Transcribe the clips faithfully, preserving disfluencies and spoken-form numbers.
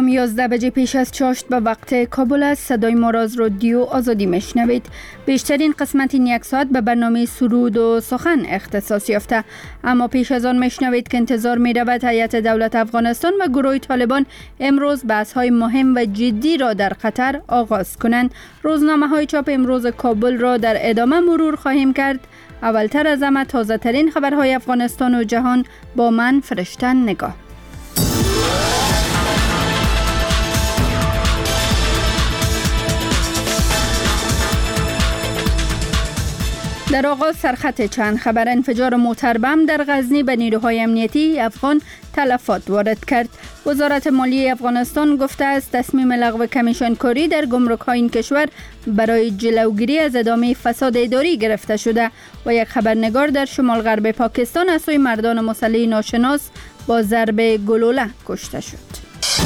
یازده بجه پیش از چاشت به وقت کابل است. صدای ما را از رادیو آزادی میشنوید. بیشترین قسمت این یک ساعت به برنامه سرود و سخن اختصاص یافته، اما پیش از آن میشنوید که انتظار می رود هیئت دولت افغانستان و گروه طالبان امروز بحث های مهم و جدی را در قطر آغاز کنند. روزنامه های چاپ امروز کابل را در ادامه مرور خواهیم کرد. اولتر از همه تازه ترین خبرهای افغانستان و جهان با من فرشته نگاه. در آغاز سرخط چند خبر. انفجار موتر بم در غزنی به نیروهای امنیتی افغان تلفات وارد کرد. وزارت مالیه افغانستان گفته است تصمیم لغو کمیشن کاری در گمرک‌های این کشور برای جلوگیری از ادامه فساد اداری گرفته شده و یک خبرنگار در شمال غرب پاکستان از سوی مردان مسلح ناشناس با ضرب گلوله کشته شد.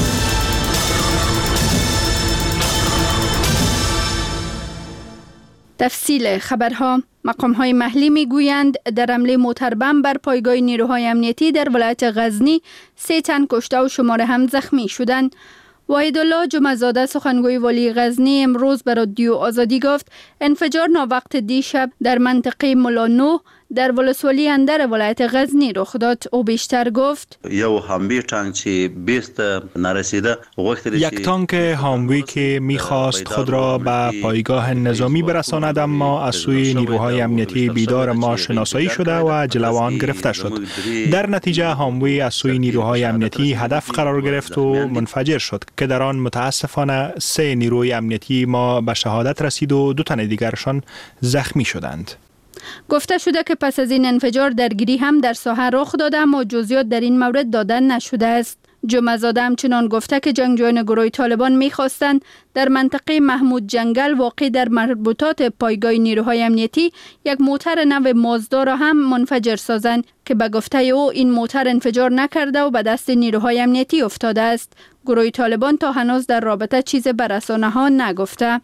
تفصیل خبرها. مقام‌های محلی میگویند در حمله موتر بم بر پایگاه نیروهای امنیتی در ولایت غزنی سه تن کشته و شماره هم زخمی شدند. وحیدالله جمعه‌زاده سخنگوی والی غزنی امروز به رادیو آزادی گفت انفجار ناوقت دیشب در منطقه ملانو در ولسوالی اندر ولایت غزنی رخ داد. او بیشتر گفت یو هاموی تانک چی بیست نرسیده یک تانک هاموی که میخواست خود را به پایگاه نظامی برساند اما از سوی نیروهای امنیتی بیدار ما شناسایی شده و جلو آن گرفته شد. در نتیجه هاموی از سوی نیروهای امنیتی هدف قرار گرفت و منفجر شد که در آن متاسفانه سه نیروی امنیتی ما به شهادت رسید و دو تن دیگرشان زخمی شدند. گفته شده که پس از این انفجار درگیری هم در ساحه رخ داده اما جزئیات در این مورد داده نشده است. جمعه‌زاده همچنان گفته که جنگجویان گروه طالبان می‌خواستند در منطقه محمود جنگل واقع در مربوطات پایگاه نیروهای امنیتی یک موتر نو مازدا را هم منفجر سازند که به گفته او این موتر انفجار نکرده و به دست نیروهای امنیتی افتاده است. گروه طالبان تا هنوز در رابطه چیزی به رسانه‌ها نگفته.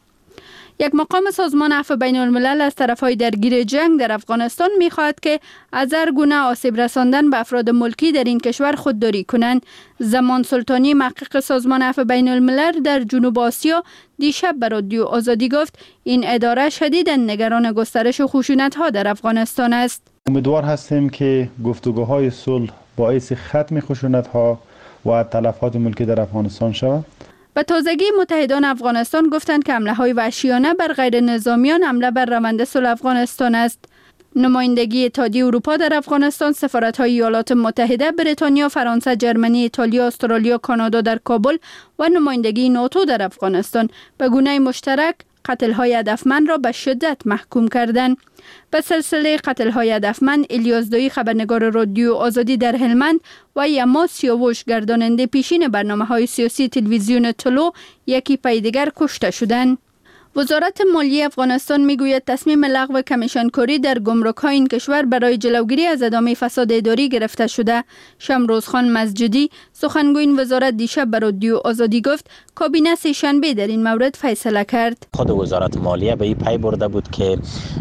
یک مقام سازمان عفو بین الملل از طرفهای درگیر جنگ در افغانستان می‌خواهد که از هر گونه آسیب رساندن به افراد ملکی در این کشور خودداری کنند. زمان سلطانی محقق سازمان عفو بین الملل در جنوب آسیا دیشب به رادیو آزادی گفت این اداره شدیداً نگران گسترش خشونت‌ها در افغانستان است. امیدوار هستیم که گفتگوهای صلح باعث ختم خشونت‌ها و تلفات ملکی در افغانستان شود. به تازگی متحدان افغانستان گفتند که حمله‌های وحشیانه بر غیر نظامیان حمله بر روند صلح افغانستان است. نمایندگی اتحادیه اروپا در افغانستان، سفارت‌های ایالات متحده، بریتانیا، فرانسه، جرمنی، ایتالیا، استرالیا، کانادا در کابل و نمایندگی ناتو در افغانستان به گونه مشترک قتل‌های هدفمند را به شدت محکوم کردند. به سلسله قتل‌های هدفمند الیاس دویی خبرنگار رادیو آزادی در هلمند و یما سیاوش گرداننده پیشین برنامه‌های سیاسی تلویزیون طلوع یکی پی دیگر کشته شدند. وزارت مالیه افغانستان میگوید تصمیم لغو کمیشن کاری در گمرک‌های این کشور برای جلوگیری از ادامه فساد اداری گرفته شده. شمروز خان مسجدی سخنگوی این وزارت دیشب به رادیو آزادی گفت کابینه سه شنبه در این مورد فیصله کرد. خود وزارت مالیه به این پی برده بود که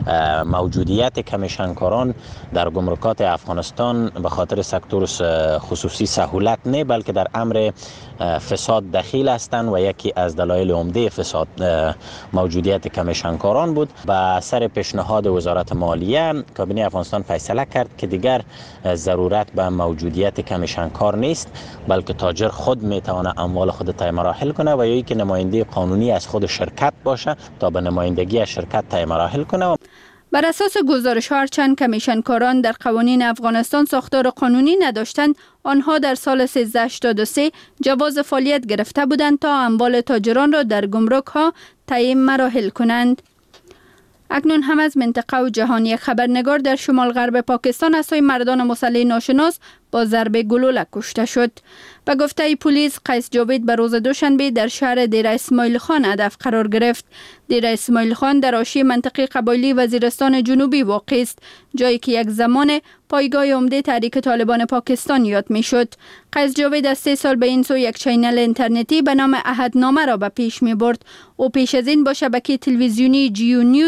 موجودیت کمیشنکاران در گمرکات افغانستان به خاطر سکتور خصوصی سهولت نه بلکه در امر فساد دخیل هستند و یکی از دلایل عمده فساد موجودیت کمیشنکاران بود. با سر پیشنهاد وزارت مالیه کابینه افغانستان فیصله کرد که دیگر ضرورت به موجودیت کمیشنکار نیست بلکه تاجر خود میتونه اموال خود طی مراحل کنه و یا که نماینده قانونی از خود شرکت باشه تا به نمایندگی شرکت طی مراحل کنه. بر اساس گزارش هرچند کمیشنکاران در قوانین افغانستان ساختار قانونی نداشتند، آنها در سال سیزده هشتاد و سه جواز فعالیت گرفته بودند تا اموال تاجران را در گمرک ها طی مراحل کنند. اکنون هم از منطقه و جهان. یک خبرنگار در شمال غرب پاکستان از سوی مردان مسلح ناشناس با ضرب گلوله کشته شد. به گفته پلیس قیس جاوید به روز دوشنبه در شهر دیر اسماعیل خان هدف قرار گرفت. دیر اسماعیل خان در حاشیه منطقه قبایلی وزیرستان جنوبی واقع است، جایی که یک زمان پایگاه عمده تحریک طالبان پاکستان یاد می شد. قیس جاوید از سه سال به این سو یک چینل اینترنتی به نام عهدنامه را به پیش می برد. او پیش از این با شبکه تلویزیونی جیو نیوز به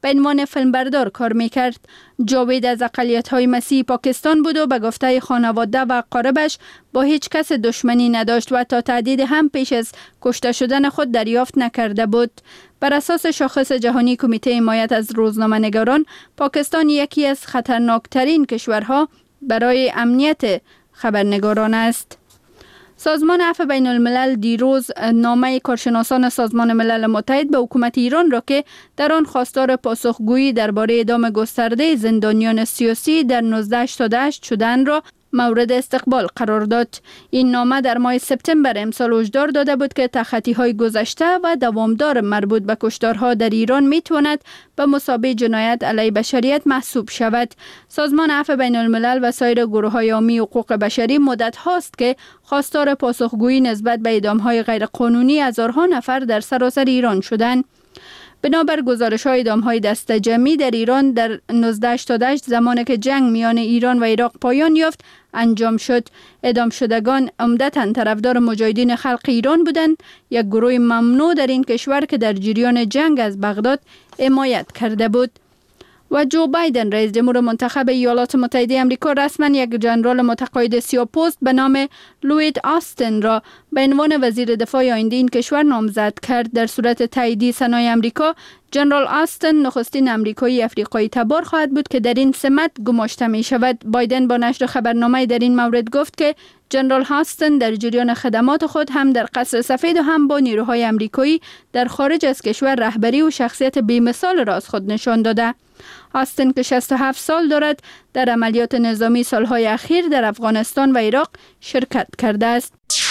به عنوان فیلمبردار کار میکرد. جاوید از اقلیت‌های مسیحی پاکستان بود و به گفته خانواده و اقاربش با هیچ کس دشمنی نداشت و تا تهدید هم پیش از کشته شدن خود دریافت نکرده بود. بر اساس شاخص جهانی کمیته حمایت از روزنامه‌نگاران، پاکستان یکی از خطرناکترین کشورها برای امنیت خبرنگاران است. سازمان عفو بین الملل دیروز نامه کارشناسان سازمان ملل متحد به حکومت ایران را که در آن خواستار پاسخگویی درباره اعدام گسترده زندانیان سیاسی در نوزده هشتاد و هشت شدن را مورد استقبال قرار داد. این نامه در ماه سپتامبر امسال هشدار داده بود که تخطی‌های گذشته و دوامدار مربوط به کشتارها در ایران می‌تواند به مثابه جنایت علیه بشریت محسوب شود. سازمان عفو بین الملل و سایر گروه‌های عامی حقوق بشری مدت هاست که خواستار پاسخگویی نسبت به اعدام‌های غیرقانونی هزارها نفر در سراسر ایران شدند. بنابر گزارش‌های اعدام‌های دست جمعی در ایران در نوزده هشتاد و هشت زمانی که جنگ میان ایران و عراق پایان یافت انجام شد. اعدام شدگان عمدتاً طرفدار مجاهدین خلق ایران بودند، یک گروه ممنوع در این کشور که در جریان جنگ از بغداد حمایت کرده بود. و جو بایدن رئیس جمهور منتخب ایالات متحده آمریکا رسما یک جنرال متقاعد سیاه‌پوست به نام لوید آستن را به عنوان وزیر دفاع آینده این کشور نامزد کرد. در صورت تایید سنای آمریکا، جنرال آستن نخستین آمریکایی افریقایی تبار خواهد بود که در این سمت گماشته می شود. بایدن با نشر خبرنامه در این مورد گفت که جنرال آستن در جریان خدمات خود هم در قصر سفید و هم با نیروهای آمریکایی در خارج از کشور رهبری و شخصیت بی‌مثال را از خود نشان داده. آستن که شصت و هفت سال دارد در عملیات نظامی سالهای اخیر در افغانستان و عراق شرکت کرده است.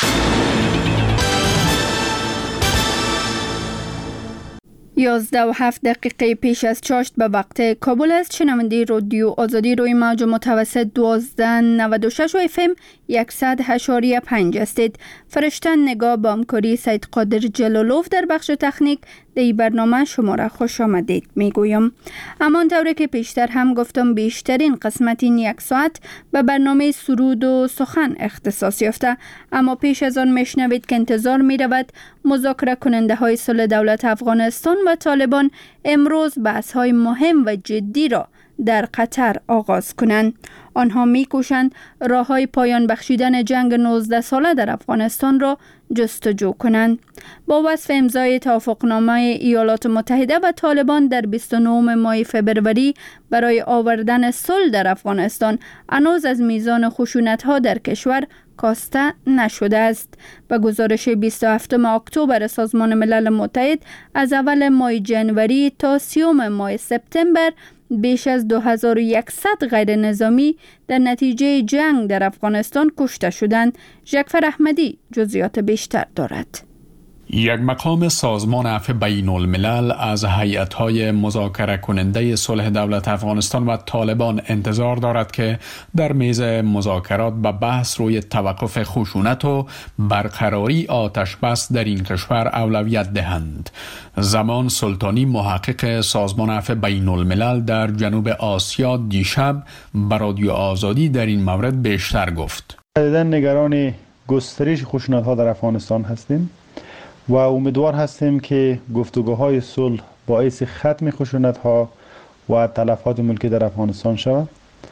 یازده و هفت دقیقه پیش از چاشت به وقت کابل است. شنونده رادیو آزادی روی موج متوسط دوازده نود و شش و اف ام صد و هشت و پنج هستید. فرشتن نگاه با همکاری سید قادر جلالوف در بخش تکنیک در این برنامه شما را خوش آمدید میگویم. اما طوری که پیشتر هم گفتم بیشترین قسمت این یک ساعت به برنامه سرود و سخن اختصاص یافته، اما پیش از آن میشنوید که انتظار می رود مذاکره کننده های صلح دولت افغانستان و طالبان امروز بحث های مهم و جدی را در قطر آغاز کنند. آنها می کوشند راه های پایان بخشیدن جنگ نوزده ساله در افغانستان را جستجو کنند. با وصف امضای توافقنامه ایالات متحده و طالبان در بیست و نهم ماه فبروری برای آوردن صلح در افغانستان، هنوز از میزان خشونت ها در کشور کاسته نشده است. به گزارش بیست و هفتم اکتبر سازمان ملل متحد، از اول ماه جنوری تا سیوم ماه سپتامبر بیش از دو هزار و صد غیر نظامی در نتیجه جنگ در افغانستان کشته شدند. جعفر احمدی جزئیات بیشتر دارد. یک مقام سازمان عفو بین الملل از هیئت‌های مذاکره کننده صلح دولت افغانستان و طالبان انتظار دارد که در میز مذاکرات به بحث روی توقف خشونت و برقراری آتش بس در این کشور اولویت دهند. زمان سلطانی، محقق سازمان عفو بین الملل در جنوب آسیا، دیشب به رادیو آزادی در این مورد بیشتر گفت. جدیداً نگران گسترش خشونت‌ها در افغانستان هستیم و امیدوار هستیم که گفتگوهای صلح باعث ختم خشونت‌ها و تلفات ملکی در افغانستان شود.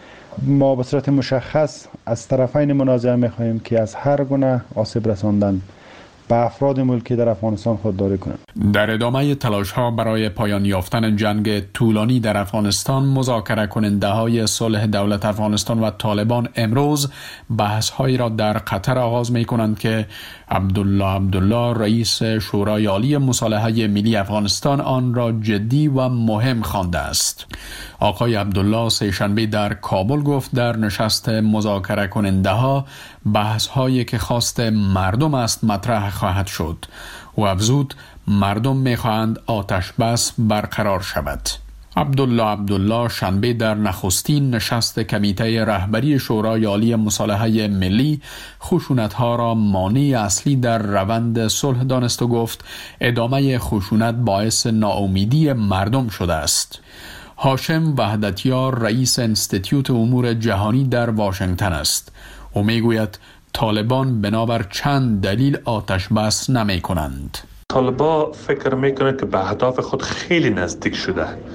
ما به صورت مشخص از طرفین منازعه می‌خواهیم که از هر گونه آسیب رساندن به افراد ملکی در افغانستان خودداری کنند. در ادامه تلاش‌ها برای پایان یافتن جنگ طولانی در افغانستان، مذاکره کننده های صلح دولت افغانستان و طالبان امروز بحث‌هایی را در قطر آغاز می‌کنند که عبدالله عبدالله رئیس شورای عالی مصالحه ملی افغانستان آن را جدی و مهم خوانده است. آقای عبدالله سه‌شنبه در کابل گفت در نشست مذاکره کننده ها بحث‌هایی که خواست مردم است مطرح خواهد شد و افزود مردم می‌خواهند آتش بس برقرار شود. عبدالله عبدالله شنبه در نخستین نشست کمیته رهبری شورای عالی مصالحه ملی خشونت‌ها را مانع اصلی در روند صلح دانست و گفت ادامه خشونت باعث ناامیدی مردم شده است. هاشم وحدتیار رئیس انستیتیوت امور جهانی در واشنگتن است. او میگوید طالبان بنابر چند دلیل آتش بس نمی کنند. طالبان فکر میکنه که به اهداف خود خیلی نزدیک شده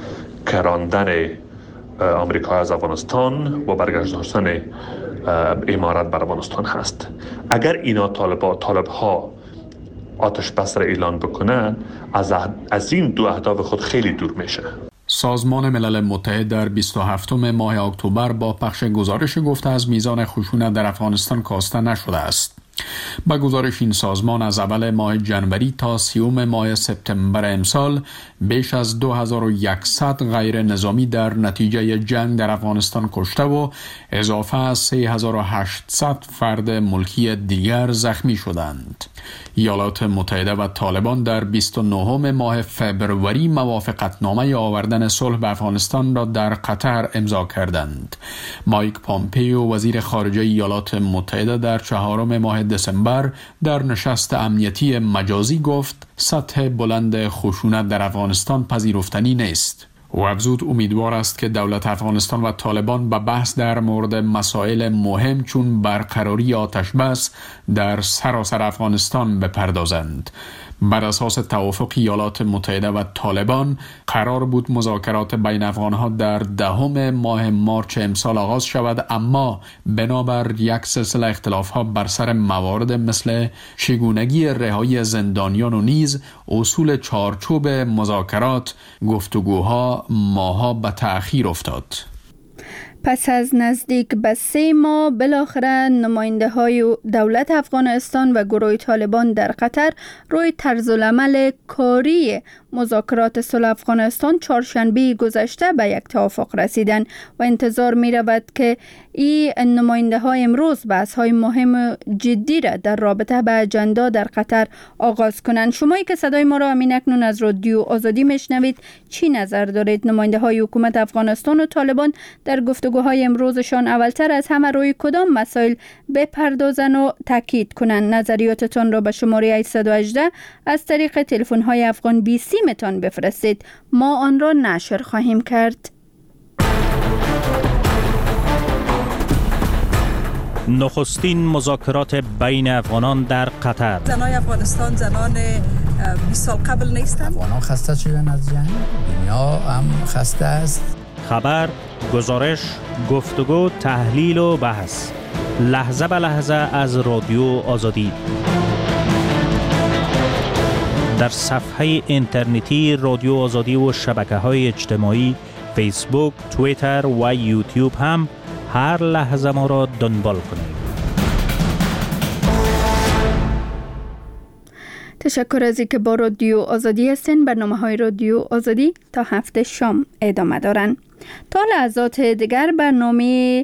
کراندن آمریکا از افغانستان و برگشتن امارات بر افغانستان هست. اگر اینا طالبا طالبها آتش بس را اعلان بکنن، از از این دو اهداف خود خیلی دور میشه. سازمان ملل متحد در بیست و هفتم ماه اکتبر با پخش گزارش گفته از میزان خشونت در افغانستان کاسته نشده است. با گزارش این سازمان از اول ماه جنوری تا سیوم ماه سپتامبر امسال بیش از دو هزار و صد غیر نظامی در نتیجه جنگ در افغانستان کشته و اضافه از سه هزار و هشتصد فرد ملکی دیگر زخمی شدند. ایالات متحده و طالبان در بیست و نهم ماه فبروری موافقتنامه آوردن صلح به افغانستان را در قطر امضا کردند. مایک پامپیو وزیر خارجه ایالات متحده در چهارم ماه دسامبر در نشست امنیتی مجازی گفت سطح بلند خشونت در افغانستان پذیرفتنی نیست. او افزود امیدوار است که دولت افغانستان و طالبان به بحث در مورد مسائل مهم چون برقراری آتش بس در سراسر افغانستان بپردازند. بر اساس توافق ایالات متحده و طالبان قرار بود مذاکرات بین افغانها در دهم ماه مارچ امسال آغاز شود، اما بنابر یک سلسله اختلافات بر سر موارد مثل چگونگی رهایی زندانیان و نیز اصول چارچوب مذاکرات گفتگوها ماها به تأخیر افتاد. پس از نزدیک به سه ماه بالاخره نماینده های دولت افغانستان و گروه طالبان در قطر روی طرزالعمل کاری مذاکرات صلح افغانستان چهارشنبه گذشته به یک توافق رسیدند و انتظار می رود که این نماینده ها امروز بحث های مهم جدی را در رابطه به اجندا در قطر آغاز کنند. شمایی که صدای ما را همین اکنون از رادیو آزادی میشنوید، چی نظر دارید؟ نماینده های حکومت افغانستان و طالبان در گفتگوهای امروزشان اولتر از همه روی کدام مسائل بپردازن و تاکید کنند؟ نظریاتتان را به شماره هشت یک هشت از طریق تلفن های افغان بی سی متان بفرستید. ما آن را نشر خواهیم کرد. نخستین مذاکرات بین افغانان در قطر. زنای افغانستان زنان بیست سال قبل نیستند. افغانان خسته شدن از جنگ، دنیا هم خسته است. خبر، گزارش، گفتگو، تحلیل و بحث لحظه به لحظه از رادیو آزادی در صفحه اینترنتی رادیو آزادی و شبکه‌های اجتماعی فیسبوک، توییتر و یوتیوب هم هر لحظه ما را دنبال کنید. تشکر از اینکه با رادیو آزادی هستین. برنامه‌های رادیو آزادی تا هفته شام ادامه دارند. تا لحظات دیگر برنامه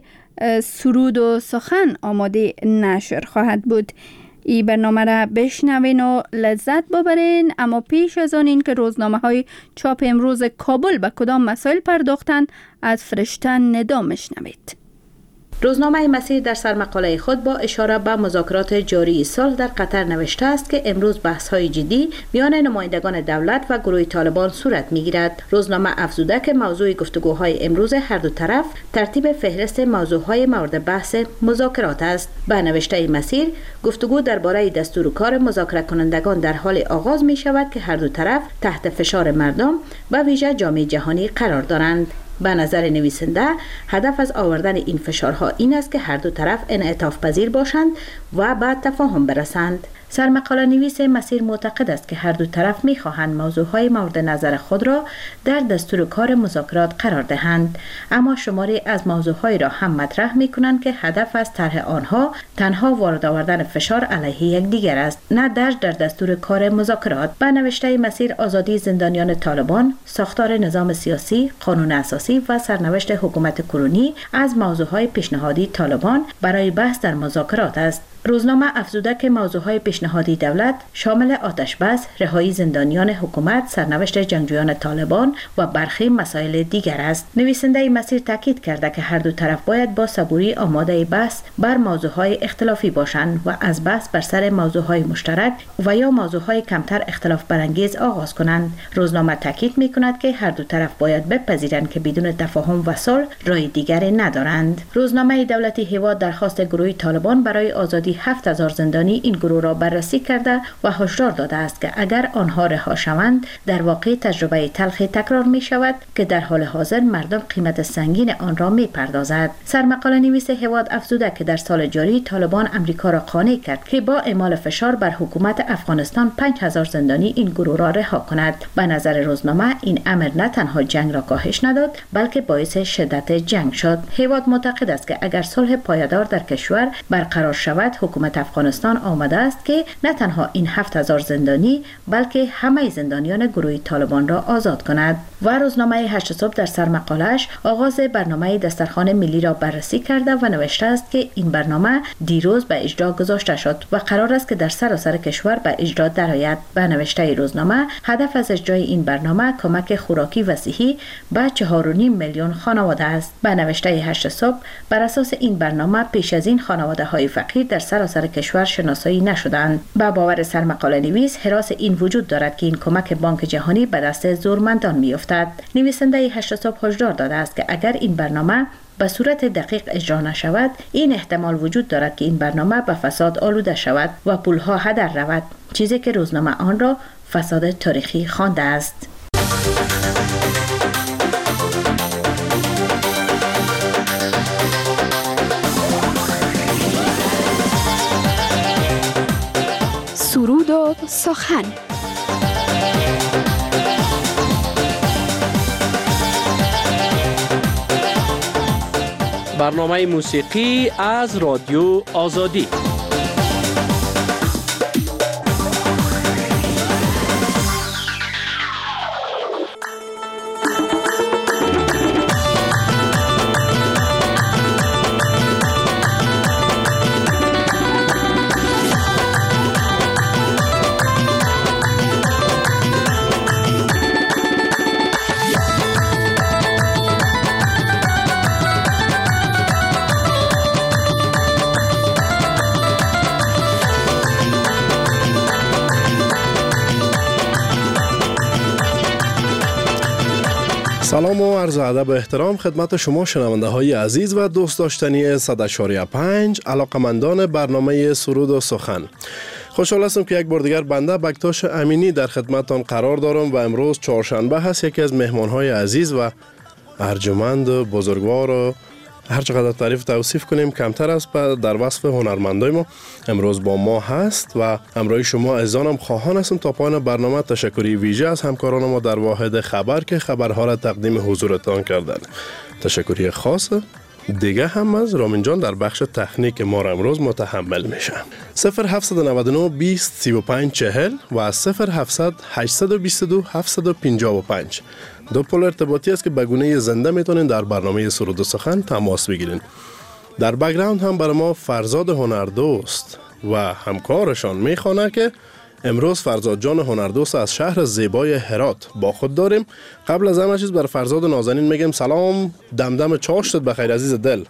سرود و سخن آماده نشر خواهد بود. این برنامه را بشنوین و لذت ببرین، اما پیش از آن این که روزنامه های چاپ امروز کابل به کدام مسائل پرداختن از فرشته ندا میشنوید. روزنامه مسیر در سرمقاله خود با اشاره به مذاکرات جاری صلح در قطر نوشته است که امروز بحث‌های جدی میان نمایندگان دولت و گروه طالبان صورت می‌گیرد. روزنامه افزوده که موضوع گفتگوهای امروز هر دو طرف ترتیب فهرست موضوعهای مورد بحث مذاکرات است. به نوشته مسیر، گفتگو درباره دستور کار مذاکره کنندگان در حال آغاز می‌شود که هر دو طرف تحت فشار مردم و ویژه جامعه جهانی قرار دارند. به نظر نویسنده هدف از آوردن این فشارها این است که هر دو طرف انعطاف پذیر باشند و به تفاهم برسند. سرمقاله نویس مسیر معتقد است که هر دو طرف می‌خواهند موضوعهای مورد نظر خود را در دستور کار مذاکرات قرار دهند، اما شماری از موضوعهای را هم مطرح می‌کنند که هدف از طرح آنها تنها وارد آوردن فشار علیه یکدیگر است، نه درج در دستور کار مذاکرات. به نوشته مسیر، آزادی زندانیان طالبان، ساختار نظام سیاسی، قانون اساسی و سرنوشت حکومت کرونی از موضوعهای پیشنهادی طالبان برای بحث در مذاکرات است. روزنامه افزوده که موضوعهای پیشنهادی دولت شامل آتش بس، رهایی زندانیان حکومت، سرنوشت جنگجویان طالبان و برخی مسائل دیگر است. نویسنده مسیر تاکید کرده که هر دو طرف باید با صبوری آماده بحث بر موضوعهای اختلافی باشند و از بحث بر سر موضوعهای مشترک و یا موضوعهای کمتر اختلاف برانگیز آغاز کنند. روزنامه تاکید می‌کند که هر دو طرف باید بپذیرند که بدون تفاهم و صلح راه دیگری ندارند. روزنامه دولتی هیوا درخواست گروه طالبان برای آزادی حدودی هفت هزار زندانی این گروه را بررسی کرده و هشدار داده است که اگر آنها رها شوند در واقع تجربه تلخ تکرار می شود که در حال حاضر مردم قیمت سنگین آن را می پردازد. سرمقاله نویس هواد افزوده که در سال جاری طالبان امریکا را قانع کرد که با اعمال فشار بر حکومت افغانستان پنج هزار زندانی این گروه را رها کند. به نظر روزنامه این امر نه تنها جنگ را کاهش نداد بلکه باعث شدت جنگ شد. هواد معتقد است که اگر صلح پایدار در کشور برقرار شود حکومت افغانستان آماده است که نه تنها این هفت هزار زندانی بلکه همه زندانیان گروه طالبان را آزاد کند. و روزنامه هشت صبح در سرمقاله‌اش آغاز برنامه دسترخوان ملی را بررسی کرده و نوشته است که این برنامه دیروز به اجرا گذاشته شد و قرار است که در سراسر کشور به اجرا درآید. به نوشته روزنامه هدف از اجرای این برنامه کمک خوراکی و صحی به چهار و نیم میلیون خانواده است. به نوشته هشت صبح بر اساس این برنامه پیش از این خانواده های فقیر در سراسر کشور شناسایی نشدند. به باور سرمقاله نویس حراس این وجود دارد که این کمک بانک جهانی به دست زورمندان میافتد. نویسنده هشت صبح هشدار داده است که اگر این برنامه به صورت دقیق اجرا نشود این احتمال وجود دارد که این برنامه به فساد آلوده شود و پولها هدر رود، چیزی که روزنامه آن را فساد تاریخی خوانده است. سرود و سخن. برنامه موسیقی از رادیو آزادی. سلام و عرض ادب و احترام خدمت شما شنونده های عزیز و دوست داشتنی صد و چهار و پنج علاقمندان برنامه سرود و سخن. خوشحال هستم که یک بار دیگر بنده بکتاش امینی در خدمتتان قرار دارم و امروز چهارشنبه هست. یکی از مهمان های عزیز و ارجمند و بزرگوار و هر چقدر تعریف توصیف کنیم کمتر است در وصف هنرمندای ما. امروز با ما هست و همراه شما عزیزانم خواهان هستم تا پایان برنامه. تشکری ویژه از همکاران ما در واحد خبر که خبرها را تقدیم حضورتان کردن. تشکری خاص دیگه هم از رامین جان در بخش تکنیک ما را امروز متحمل میشه. صفر هفت نه نه بیست سی و پنج چهل و صفر هفتصد هشتصد و بیست و دو هفتصد و پنجاه و پنج دو پل ارتباطی است که به گونه زنده میتونین در برنامه سرود و سخن تماس بگیرین. در بک‌گراند هم برای ما فرزاد هنردوست و همکارشان میخوانه که امروز فرزاد جان هنردوست از شهر زیبای هرات با خود داریم. قبل از همه چیز بر فرزاد نازنین میگم سلام، دمدم چاشتت بخیر عزیز دل.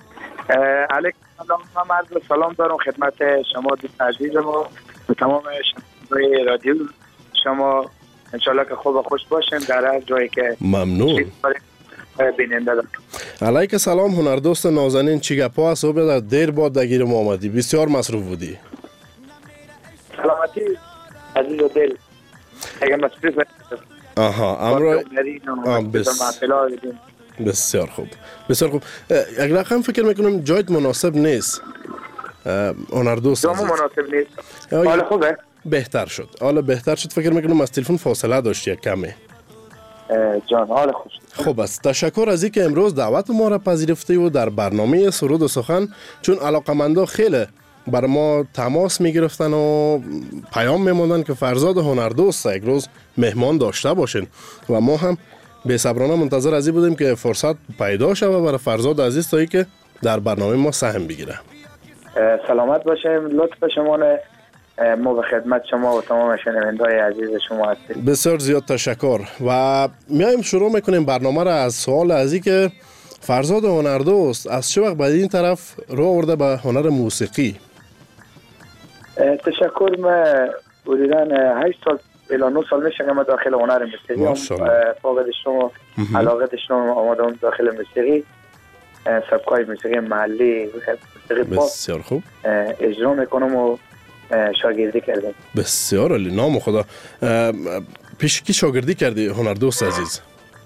علیکم سلام، من عرض سلام دارم خدمت شما دوست عزیز ما و تمام شنوندگان رادیو شما. انشالله که خوب و خوش باشین در هر جایی که ممنون بیننده دارم. علیک سلام هنردوست نازنین، چی گپا است؟ در دیر بعد دگیر ما آمدی، بسیار مصروف بودی. سلامتی عزیز و دل اگر مصروف آها امرو بسیار خوب بسیار خوب. یک رقم فکر میکنم جایت مناسب نیست هنردوست. جامو مناسب نیست. حالا خوبه؟ بهتر شد. حالا بهتر شد. فکر میکنم از تلفن فاصله داشتی یک کمی. جان حال خوب شد. خوب است. تشکر از اینکه امروز دعوت ما را پذیرفتی و در برنامه سرود و سخن، چون علاقمندا خیلی بر ما تماس میگرفتن و پیام میموندن که فرزاد هنردوست یک روز مهمان داشته باشین و ما هم بی‌صبرانه منتظر از این بودیم که فرصت پیدا شود برای فرزاد عزیز تا که در برنامه ما سهم بگیره. سلامت باشیم. لطف شما ما به خدمت شما و تمام شنونده‌های عزیز شما هستیم. بسیار زیاد تشکر و میایم شروع میکنیم برنامه را از سوال از این که فرزاد هنردوست از چه وقت بعد این طرف رو آورده به هنر موسیقی؟ تشکر. من حدوداً هشت سال الی نه سال میشه که من داخل هنر موسیقی ام. فاقد شما علاقه داشتم آمدم داخل موسیقی سبکای موسیقی محلی موسیقی پاپ بسیار خوب اجرا میکنم و شاگردی کردم. بسیار عالی، نام خدا. پیش کی شاگردی کردی هنردوست عزیز؟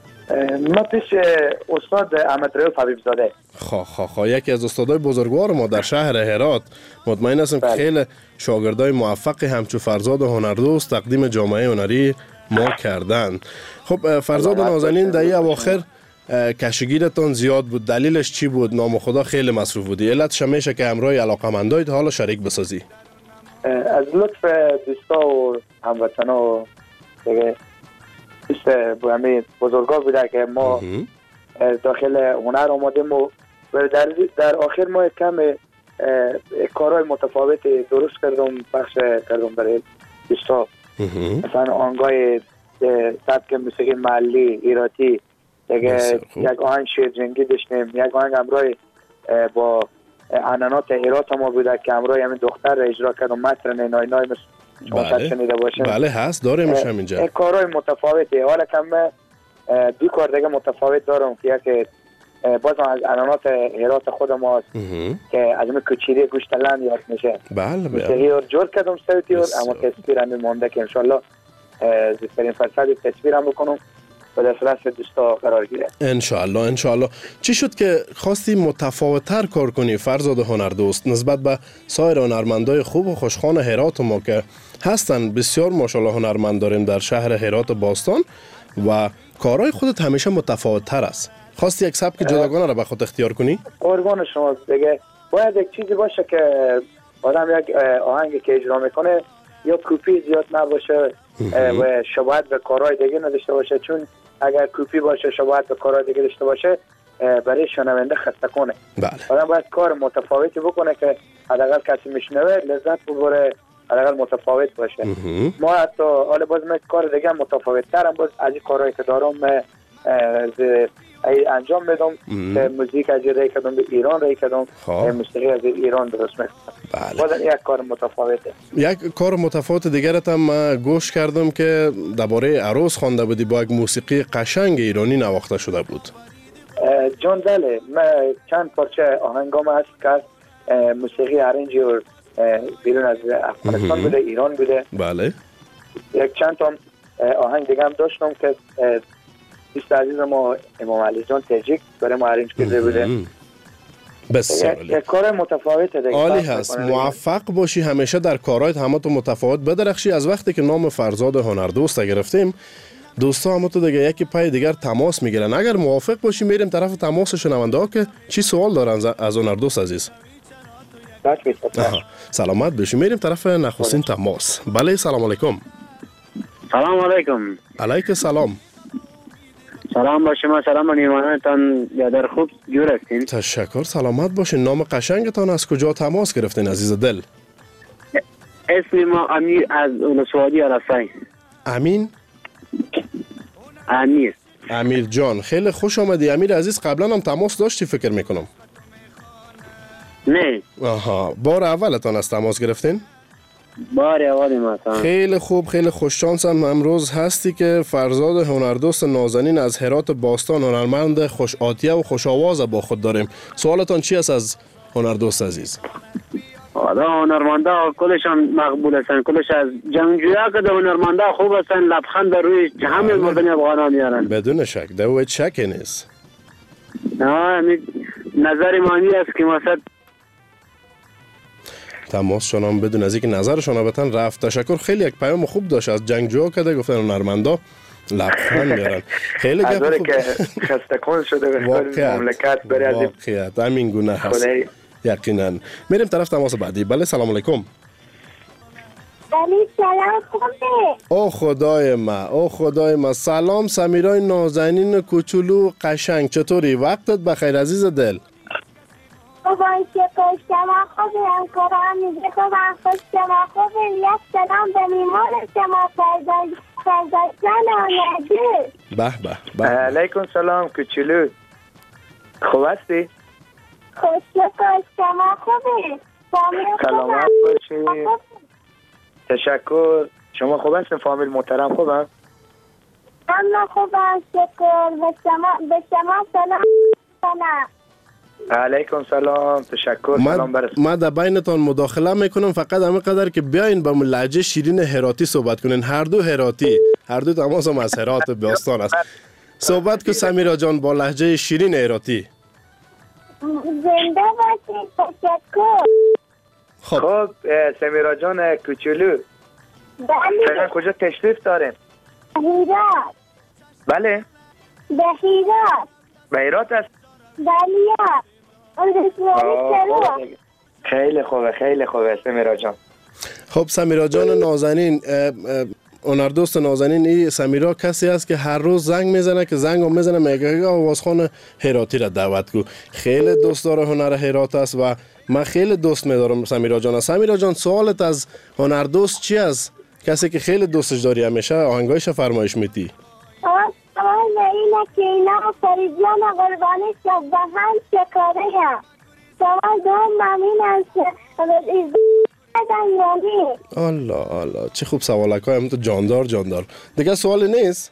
ما پیش استاد احمد رؤوف حبیب زاده. خا خا خا یکی از استادای بزرگوار ما در شهر هرات. مطمئن هستم که خیلی شاگردای موفقی همچون فرزاد هنردوست تقدیم جامعه هنری ما کردن. خب فرزاد نازنین در این اواخر کشگیرتان زیاد بود، دلیلش چی بود؟ نام خدا خیلی مصروف بودی، علتش میشه که همراه علاقمندایت حالا شریک بسازی. از لطف دوستا و هموطنا و دیگه دوست همه بزرگا بوده که ما داخل هنر آمدیم و در, در آخر ما کم کارهای متفاوت درست کردم، پخش کردم برای دوستا. مثلا آنگاه سبک موسیقی محلی ایراتی، دیگه یک آهنگ شیر جنگی داشتیم، یک آهنگ همراه با عنعنات هرات ما بوده که همراه همین دختر اجرا کردم، مطرن نای نای مثل بله شنیده باشیم. بله هست داریمش همینجا. کارهای متفاوته. حالا کم دو کار دیگه متفاوت دارم که یک بازم از عنعنات هرات خود ماست که از این کچیری گوشت لند یاد میشه. بله بله موسیقی رو جور کردم صوتی رو، اما تصویر همین مونده که انشالله زیسترین فرصت تصویر هم بکنم و دسترس دوستا قرار گیره انشالله. انشالله. چی شد که خواستی متفاوت‌تر کار کنی فرزاد هنردوست نسبت به سایر هنرمندای خوب و خوشخوان هرات ما که هستن؟ بسیار ماشاءالله هنرمند داریم در شهر هرات باستان و کارهای خودت همیشه متفاوت‌تر است. خواستی یک سبک جداگانه را به خود اختیار کنی؟ قربان شما. دیگه باید یک چیزی باشه که آدم یک آهنگی که اجرا میکنه یا کپی زیاد نباشه و شباهت به کارهای دیگه نداشته باشه، چون اگر کپی باشه شباهت به کارهای دیگه داشته باشه برای شنونده خسته کنه. بله. آدم باید کار متفاوتی بکنه که حداقل کسی میشنوه لذت ببره، حداقل متفاوت باشه. ما حتی حالا باز من کار دیگه متفاوت ترم، باز از این کارهایی که دارم ای انجام بدم که موزیک از رای کردم به ایران رای کردم، موسیقی از ایران درست میکنم. بله. باز یک کار متفاوته. یک کار متفاوت دیگرت هم گوش کردم که درباره عروس خوانده بودی، با یک موسیقی قشنگ ایرانی نواخته شده بود. جان بله، من چند پارچه آهنگام هست که موسیقی ارنجی و بیرون از افغانستان بوده، ایران بوده. بله. یک چند تا آهنگ دیگه هم داشتم که دوست عزیز ما امام علی جان تاجیک برای ما ارنج کرده بوده. بسیار عالی. یک کار متفاوته دیگه. عالی هست. موفق باشی، همیشه در کارهایت همه تو متفاوت بدرخشی. از وقتی که نام فرزاد هنردوست گرفتیم دوستا هم تو دیگه یکی پای دیگر تماس میگیرن. اگر موافق باشی میریم طرف تماس شنونده ها که چی سوال دارن از هنردوست عزیز. سلامت باشی. میریم طرف نخستین تماس. بله سلام علیکم. سلام علیکم. علیک سلام. سلام با شما، سلام با نیمانتان، یادر خوب جور هستین؟ تشکر، سلامت باشین. نام قشنگتان از کجا تماس گرفتین عزیز دل؟ اسم ما امیر از ولسوالی عرفه. امین؟ امیر. امیر جان خیلی خوش آمدی. امیر عزیز قبلا هم تماس داشتی فکر میکنم. نه. آها، بار اولتان از تماس گرفتین؟ بار اول ما. خیلی خوب، خیلی خوششانسم امروز هستی که فرزاد هنردوست نازنین از هرات باستان هنرمند خوش آتیه و خوش آواز با خود داریم. سوالتان چی است از هنردوست عزیز؟ آده هنرمنده کلشان مقبول هستن، کلش از جنگجویا که ده هنرمنده خوب هستن، لبخند روی همه مردم افغانا میارن. بدون شک، ده و شک نیست. نه نظر مانی است که مثلا تماس شنام بدون از اینکه نظرشان بتن رفت. تشکر. خیلی یک پیام خوب داشت از جنگجو کده، گفتن هنرمندا لبخند میارن. خیلی گپ خوب که خسته کن شده به مملکت بره از واقعیت همین گونه هست. یقینا. میریم طرف تماس بعدی. بله سلام علیکم. بله سلام خوبه. او خدای ما، او خدای ما. سلام سمیرای نازنین کوچولو قشنگ، چطوری؟ وقتت بخیر عزیز دل. خوبان که شما خوبه، همکاران میگه خوبان خوش شما خوبه. یک سلام به میمان شما فرزادجان آمده. به به به. علیکم سلام کوچولو، خوب هستی؟ خوش شکر، شما خوبه؟ سلامت باشی. تشکر. شما خوب هستین؟ فامیل محترم خوبه؟ اما خوبم شکر. به شما به شما سلام کنم. علیکم سلام، تشکر. سلام برس. ما در بینتان مداخله میکنم، فقط همه قدر که بیاین با لهجه شیرین هراتی صحبت کنین. هر دو هراتی، هر دو تماس هم از هرات باستان است. صحبت کن سمیرا جان با لهجه شیرین هراتی. زنده باشید، تشکر. خب سمیرا جان کوچولو، بله. کجا تشریف داریم؟ هیرات. بله. به هیرات. به هیرات است؟ بله. خیلی خوبه، خیلی خوبه سمیرا جان. خب سمیرا جان نازنین، هنردوست نازنین، این سمیرا کسی است که هر روز زنگ میزنه که زنگ هم میزنه میگه آوازخوان هراتی را دعوت کو. خیلی دوست داره هنر هرات است و من خیلی دوست میدارم سمیرا جان. سمیرا جان سوالت از هنردوست چی است؟ کسی که خیلی دوستش داری همیشه آهنگایش فرمایش میدی. سوال اینه که اینا فریدیان قربانی شد و هم شکاره هم. سوال دوم ممین است الله الله چه خوب سوالک های هم تو جاندار جاندار. دیگه سوالی نیست؟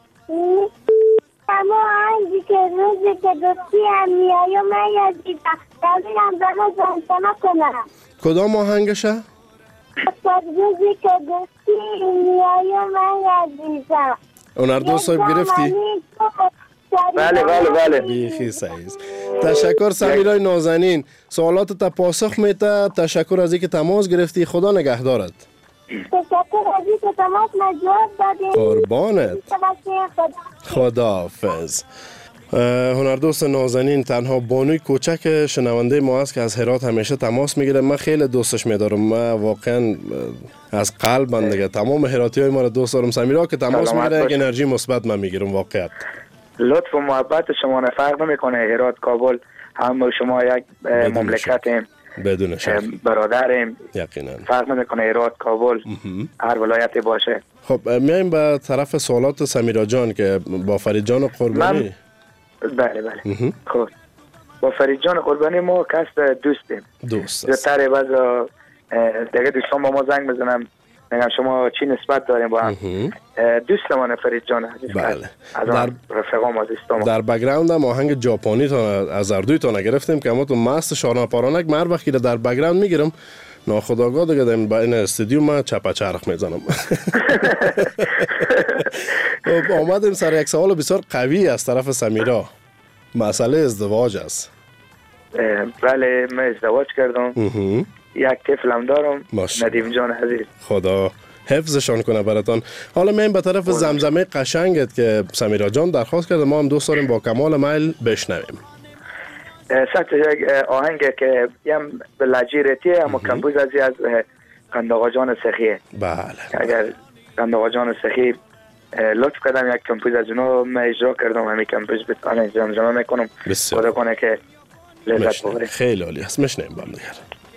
اما آنجی که روزی که دوستی هم میایی و من یادیدم داریم برای زنسانه کنم. کدام آهنگشه؟ روزی که دوستی میایی و من یادیدم. هنردوست صاحب گرفتی؟ بله بله بله بیخی سعیز. تشکر سمیرای نازنین، سوالات تا پاسخ میته. تشکر از اینکه تماس گرفتی. خدا نگهدارت. تشکر از اینکه تماس نجات دادی. قربانت. خدا حافظ. هنردوست نازنین تنها بانوی کوچک شنونده ما است که از هرات همیشه تماس میگیره. من خیلی دوستش میدارم، من واقعا از قلبم دیگه تمام هراتی های ما رو دوست دارم. سمیرا که تماس میگیره یک انرژی مثبت من میگیرم واقعا. لطف و محبت شما فرق نمیکنه. هرات، کابل، هم شما یک مملکتیم، بدون شک برادریم. یقینا فرق نمیکنه هرات، کابل، هر ولایتی باشه. خب میایم به طرف سوالات سمیرا جان که با فرید جان قربانی. بله بله. خب با فرید جان قربانی ما کس دوستیم. دوست است. زیادتر بعضا دیگه دوستان با ما زنگ بزنم میگم شما چی نسبت داریم با هم. دوست من فرید جان عزیز. بله. از در رفقام و دوستام. در بک‌گراند هم آهنگ ژاپنی تا از اردوی تا گرفتیم که ما تو مست شارنا پارانک مر وقتی در بک‌گراند میگیرم ناخودآگاه دیگه در این استودیو ما چپا چرخ میزنم. خب آمدیم سر یک سوال بسیار قوی از طرف سمیرا. مسئله ازدواج است. بله من ازدواج کردم. یک طفلم دارم، ندیم جان عزیز. خدا حفظشان کنه براتان. حالا میایم به طرف زمزمه قشنگت که سمیرا جان درخواست کرده، ما هم دوست داریم با کمال میل بشنویم. سخت یک آهنگ که یم به لجیرتی اما کمبوز ازی از قنداغا جان سخیه. بله. اگر قنداغا جان سخی لطف کردم یک کمپوز از اونو من اجرا کردم، همین کمپوز بتانه زمزمه میکنم. خدا کنه که لذت ببرید. خیلی عالی است. میشنیم با هم دیگر.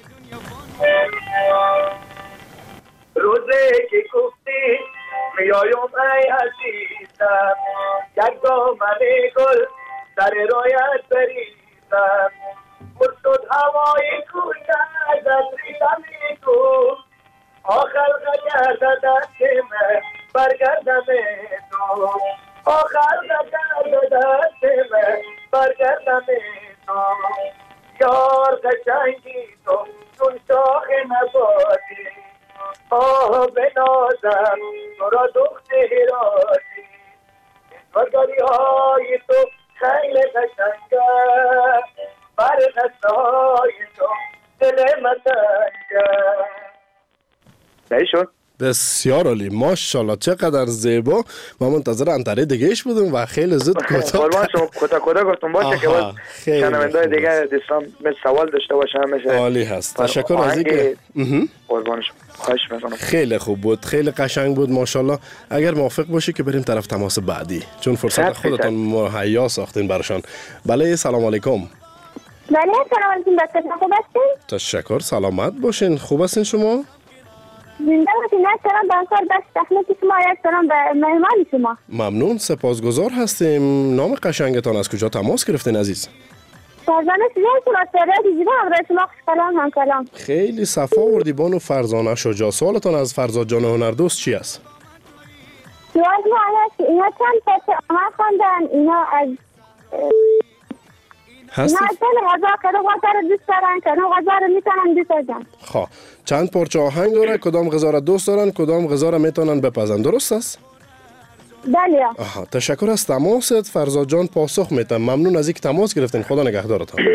روزی که گفتی میایم ای عزیزم، یک دامن گل در رایت بریزم، مرشد هوای کوچه از ریدم تو، آخر گرده دست من برگردم تو، آخر گرده دست من برگردم تو، یار قشنگی تو چون شاخ نبادی، آه بنازم تو را دخت هراتی، وگری های تو خیلی قشنگه، بر دسته های تو دل من تنگه. صحیح شد؟ بسیار عالی، ماشاءالله چقدر زیبا. ما منتظر انتره دیگه ایش بودیم و خیلی زود کوتاه قربان شما کوتاه کوتاه گفتم باشه که باز شنونده‌های دیگه دوستان مثل سوال داشته باشن. مثل عالی هست. تشکر از اینکه قربان شما. خواهش می‌کنم. خیلی خوب بود، خیلی قشنگ بود ماشاءالله. اگر موافق باشی که بریم طرف تماس بعدی چون فرصت خودتون مهیا ساختین برشان. بله سلام علیکم. بله سلام علیکم دکتر، خوب هستین؟ تشکر، سلامت باشین. خوب هستین شما؟ زنده باشین. یک سلام به انصار بخش تخنیک شما، یک سلام به مهمان شما. ممنون، سپاسگزار هستیم. نام قشنگتان از کجا تماس گرفتین عزیز؟ فرزانه شجاع سراسره دیجیبا همراه شما. سلام هم سلام. خیلی صفا وردی بانو فرزانه شجاع. سوالتان از فرزاد جان هنردوست چی است؟ سوال ما است که اینا چند پس آمد خوندن، اینا از هست؟ نه خیلی غذا کدام غذا رو دوست دارن کدام غذا رو میتونن دوست دارن. خب چند پارچه آهنگ داره، کدام غذا را دوست دارن، کدام غذا را میتونن بپزن، درست است؟ بله. آها، تشکر از تماست فرزاد جان، پاسخ میتم. ممنون از اینکه تماس گرفتین. خدا نگهدارتان.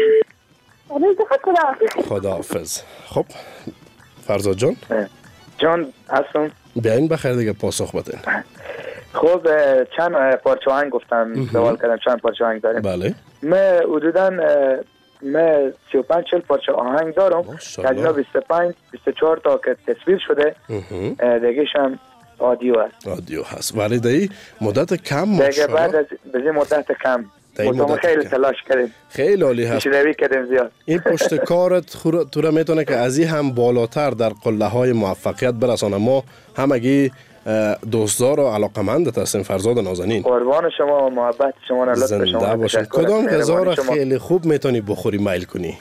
خدا خداحافظ. خب فرزاد جان جان هستم. بیاین بخیر دیگه پاسخ بدین. خب چند پارچه آهنگ گفتم، سوال کردم چند پارچه آهنگ داریم. بله. من حدوداً من سی و پنج چهل پارچه آهنگ دارم که از اینا بیست و پنج بیست و چهار تا که تصویر شده، دیگهش هم آدیو هست. آدیو هست ولی دی مدت کم دیگه ماشاءالله. بعد از بزی مدت کم مدت خیلی تلاش کردیم، خیلی عالی هست. پیشروی کردیم زیاد. این پشت کارت خور... تو را میتونه که از این هم بالاتر در قله های موفقیت برسانه. ما همگی دوستدار و علاقمندت هستیم فرزاد نازنین. قربان شما و محبت شما، لطف شما. زنده باشید. کدام غذا را خیلی خوب میتونی بخوری میل کنی؟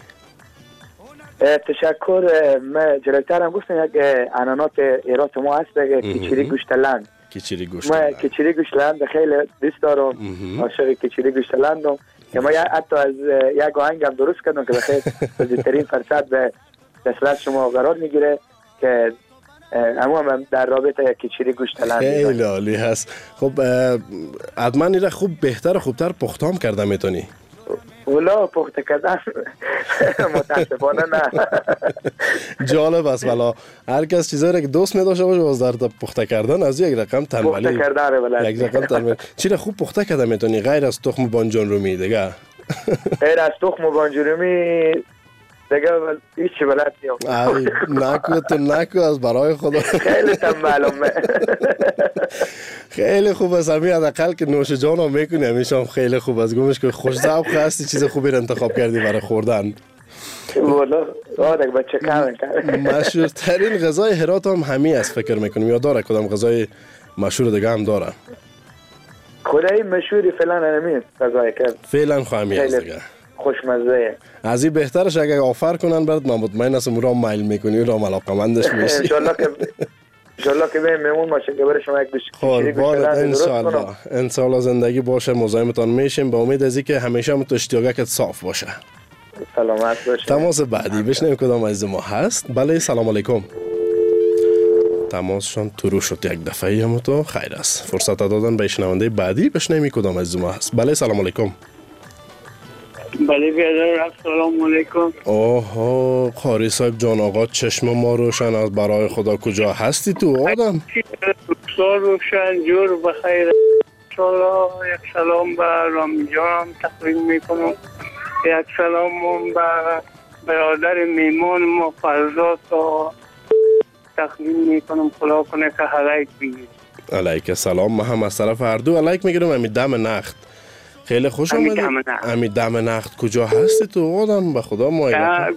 تشکر. من جلوتر هم گفتم یک عنعنات ایرات ما هست که کیچیری گوشت لند. کیچیری گوشت لند. من کیچیری گوشت لند خیلی دوست دارم. عاشق کیچیری گوشت لندم که ما حتی از یک آهنگ هم درست کردم که بخیر بزرگترین فرصت به دسترس شما قرار میگیره که اما هم در رابطه یک کیچیری گوشت لند. خیلی عالی هست. خب حتما این خوب بهتر و خوبتر پختام کرده میتونی؟ اولا پخته کردن متاسفانه نه. جالب است والا. هر کس چیزایی را که دوست می‌داشته باشه باز در پخته کردن از یک رقم تنبلی. پخته کردن بلد. یک رقم تنبلی. چیزا خوب پخته کرده میتونی غیر از تخم بانجان رومی دیگه؟ غیر از تخم بانجان رومی دیگه هیچ چی بلد نیم. نکو تو نکو از برای خدا. خیلی تنبلم. خیلی خوب است. همین حداقل که نوش جان هم میکنی همیشه خیلی خوب است. گمش که خوش ذوق هستی، چیز خوبی رو انتخاب کردی برای خوردن. والا آدک بچه کامل کرد. مشهورترین غذای هرات هم همین است فکر میکنم، یا داره کدام غذای مشهور دیگه هم داره؟ خدایی مشهوری فعلا نمیست غذای کرد. فعلا خواهمی است دیگه. خوشمزه. از این بهترش اگه آفر کنن برات من مطمئن هستم اون را میل میکنی، اون را علاقمندش میشی. انشالله که انشالله که بریم میمون باشه که برای شما یک بشکری قربانت. انشالله انشالله زندگی باشه، مزاحمتان میشیم. با امید از اینکه همیشه هم تو اشتیاقت صاف باشه. سلامت باشه. تماس بعدی بشنویم کدام از ما هست. بله سلام علیکم. تماسشان ترو شد یک دفعه هم تو خیر است. فرصت دادن به شنونده بعدی بشنویم کدام از ما هست. بله سلام علیکم. بله بیادر سلام علیکم. اوه قاری صاحب جان آقا چشم ما روشن از برای خدا. کجا هستی تو آدم؟ سال روشن جور بخیر. انشالله یک سلام به رامی جانم تقدیم میکنم، یک سلام به برادر میمون ما فرزاد تقدیم میکنم. خدا کنه که علیک بگید. علیک سلام. ما هم از طرف هر دو علیک میگیرم. امی دم نخت خیلی خوش آمدید. امی دم نخت کجا هستی تو آدم؟ به خدا ما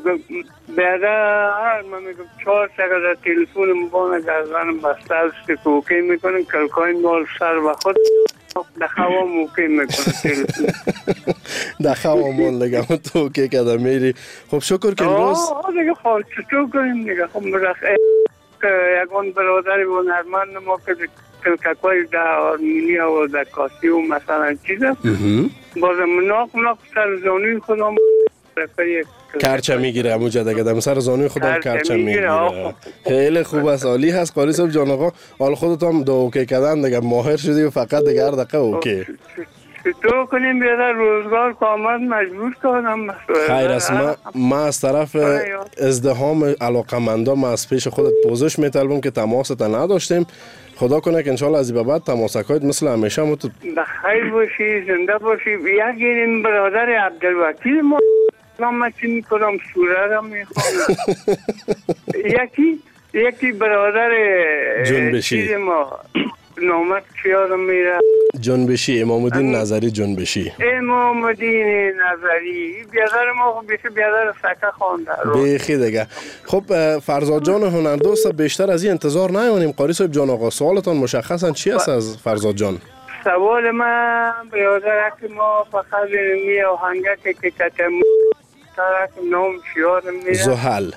بیادر من میگم چهار سگه تلفون مبانه گردنم بسته است که کوکی میکنم کلکای مال سر و خود دخوا موکی میکنه تلفون دخوا مال لگم تو که کده میری. خب شکر که امروز آه دیگه خواهد چطور کنیم دیگه. خب مرخ یکان برادری و نرمند ما که کلکاکوی در آرمینیا و در کاسی و مثلا چیزم بازم ناک ناک سر زانوی خودم کرچه میگیره همون جده گدم سر زانوی خودم کرچه میگیره. خیلی خوب است. عالی هست قاری صاحب جان آقا. حال خودت هم دو اوکی کردن دیگه ماهر شدی و فقط دیگه هر دقیقه اوکی. تو کنیم بیادر روزگار کامل مجبور کنم. خیر است. ما, ما از طرف ازدهام علاقمندا ما از پیش خودت پوزش میطلبم که تماست نداشتیم. خدا کنه که انشالله از این بعد تماسکایت مثل همیشه ما تو بخیر باشی، زنده باشی. یک این برادر عبدالوکیل ما نامه چی میکنم سوره را میخوام. یکی یکی برادر جنبشی ما نامه چیارم میره جنبشی امام الدین نظری جنبشی امام الدین نظری بیادر ما بیشه بیادر سکه خوانده بیخی دیگه. خب فرزاد جان هنردوست بیشتر از این انتظار نیمونیم. قاری صاحب جان آقا سوالتان مشخصا چی است از فرزاد جان؟ سوال من بیادر که ما فقط می آهنگه که کتم ترک نام شیارم میره زحل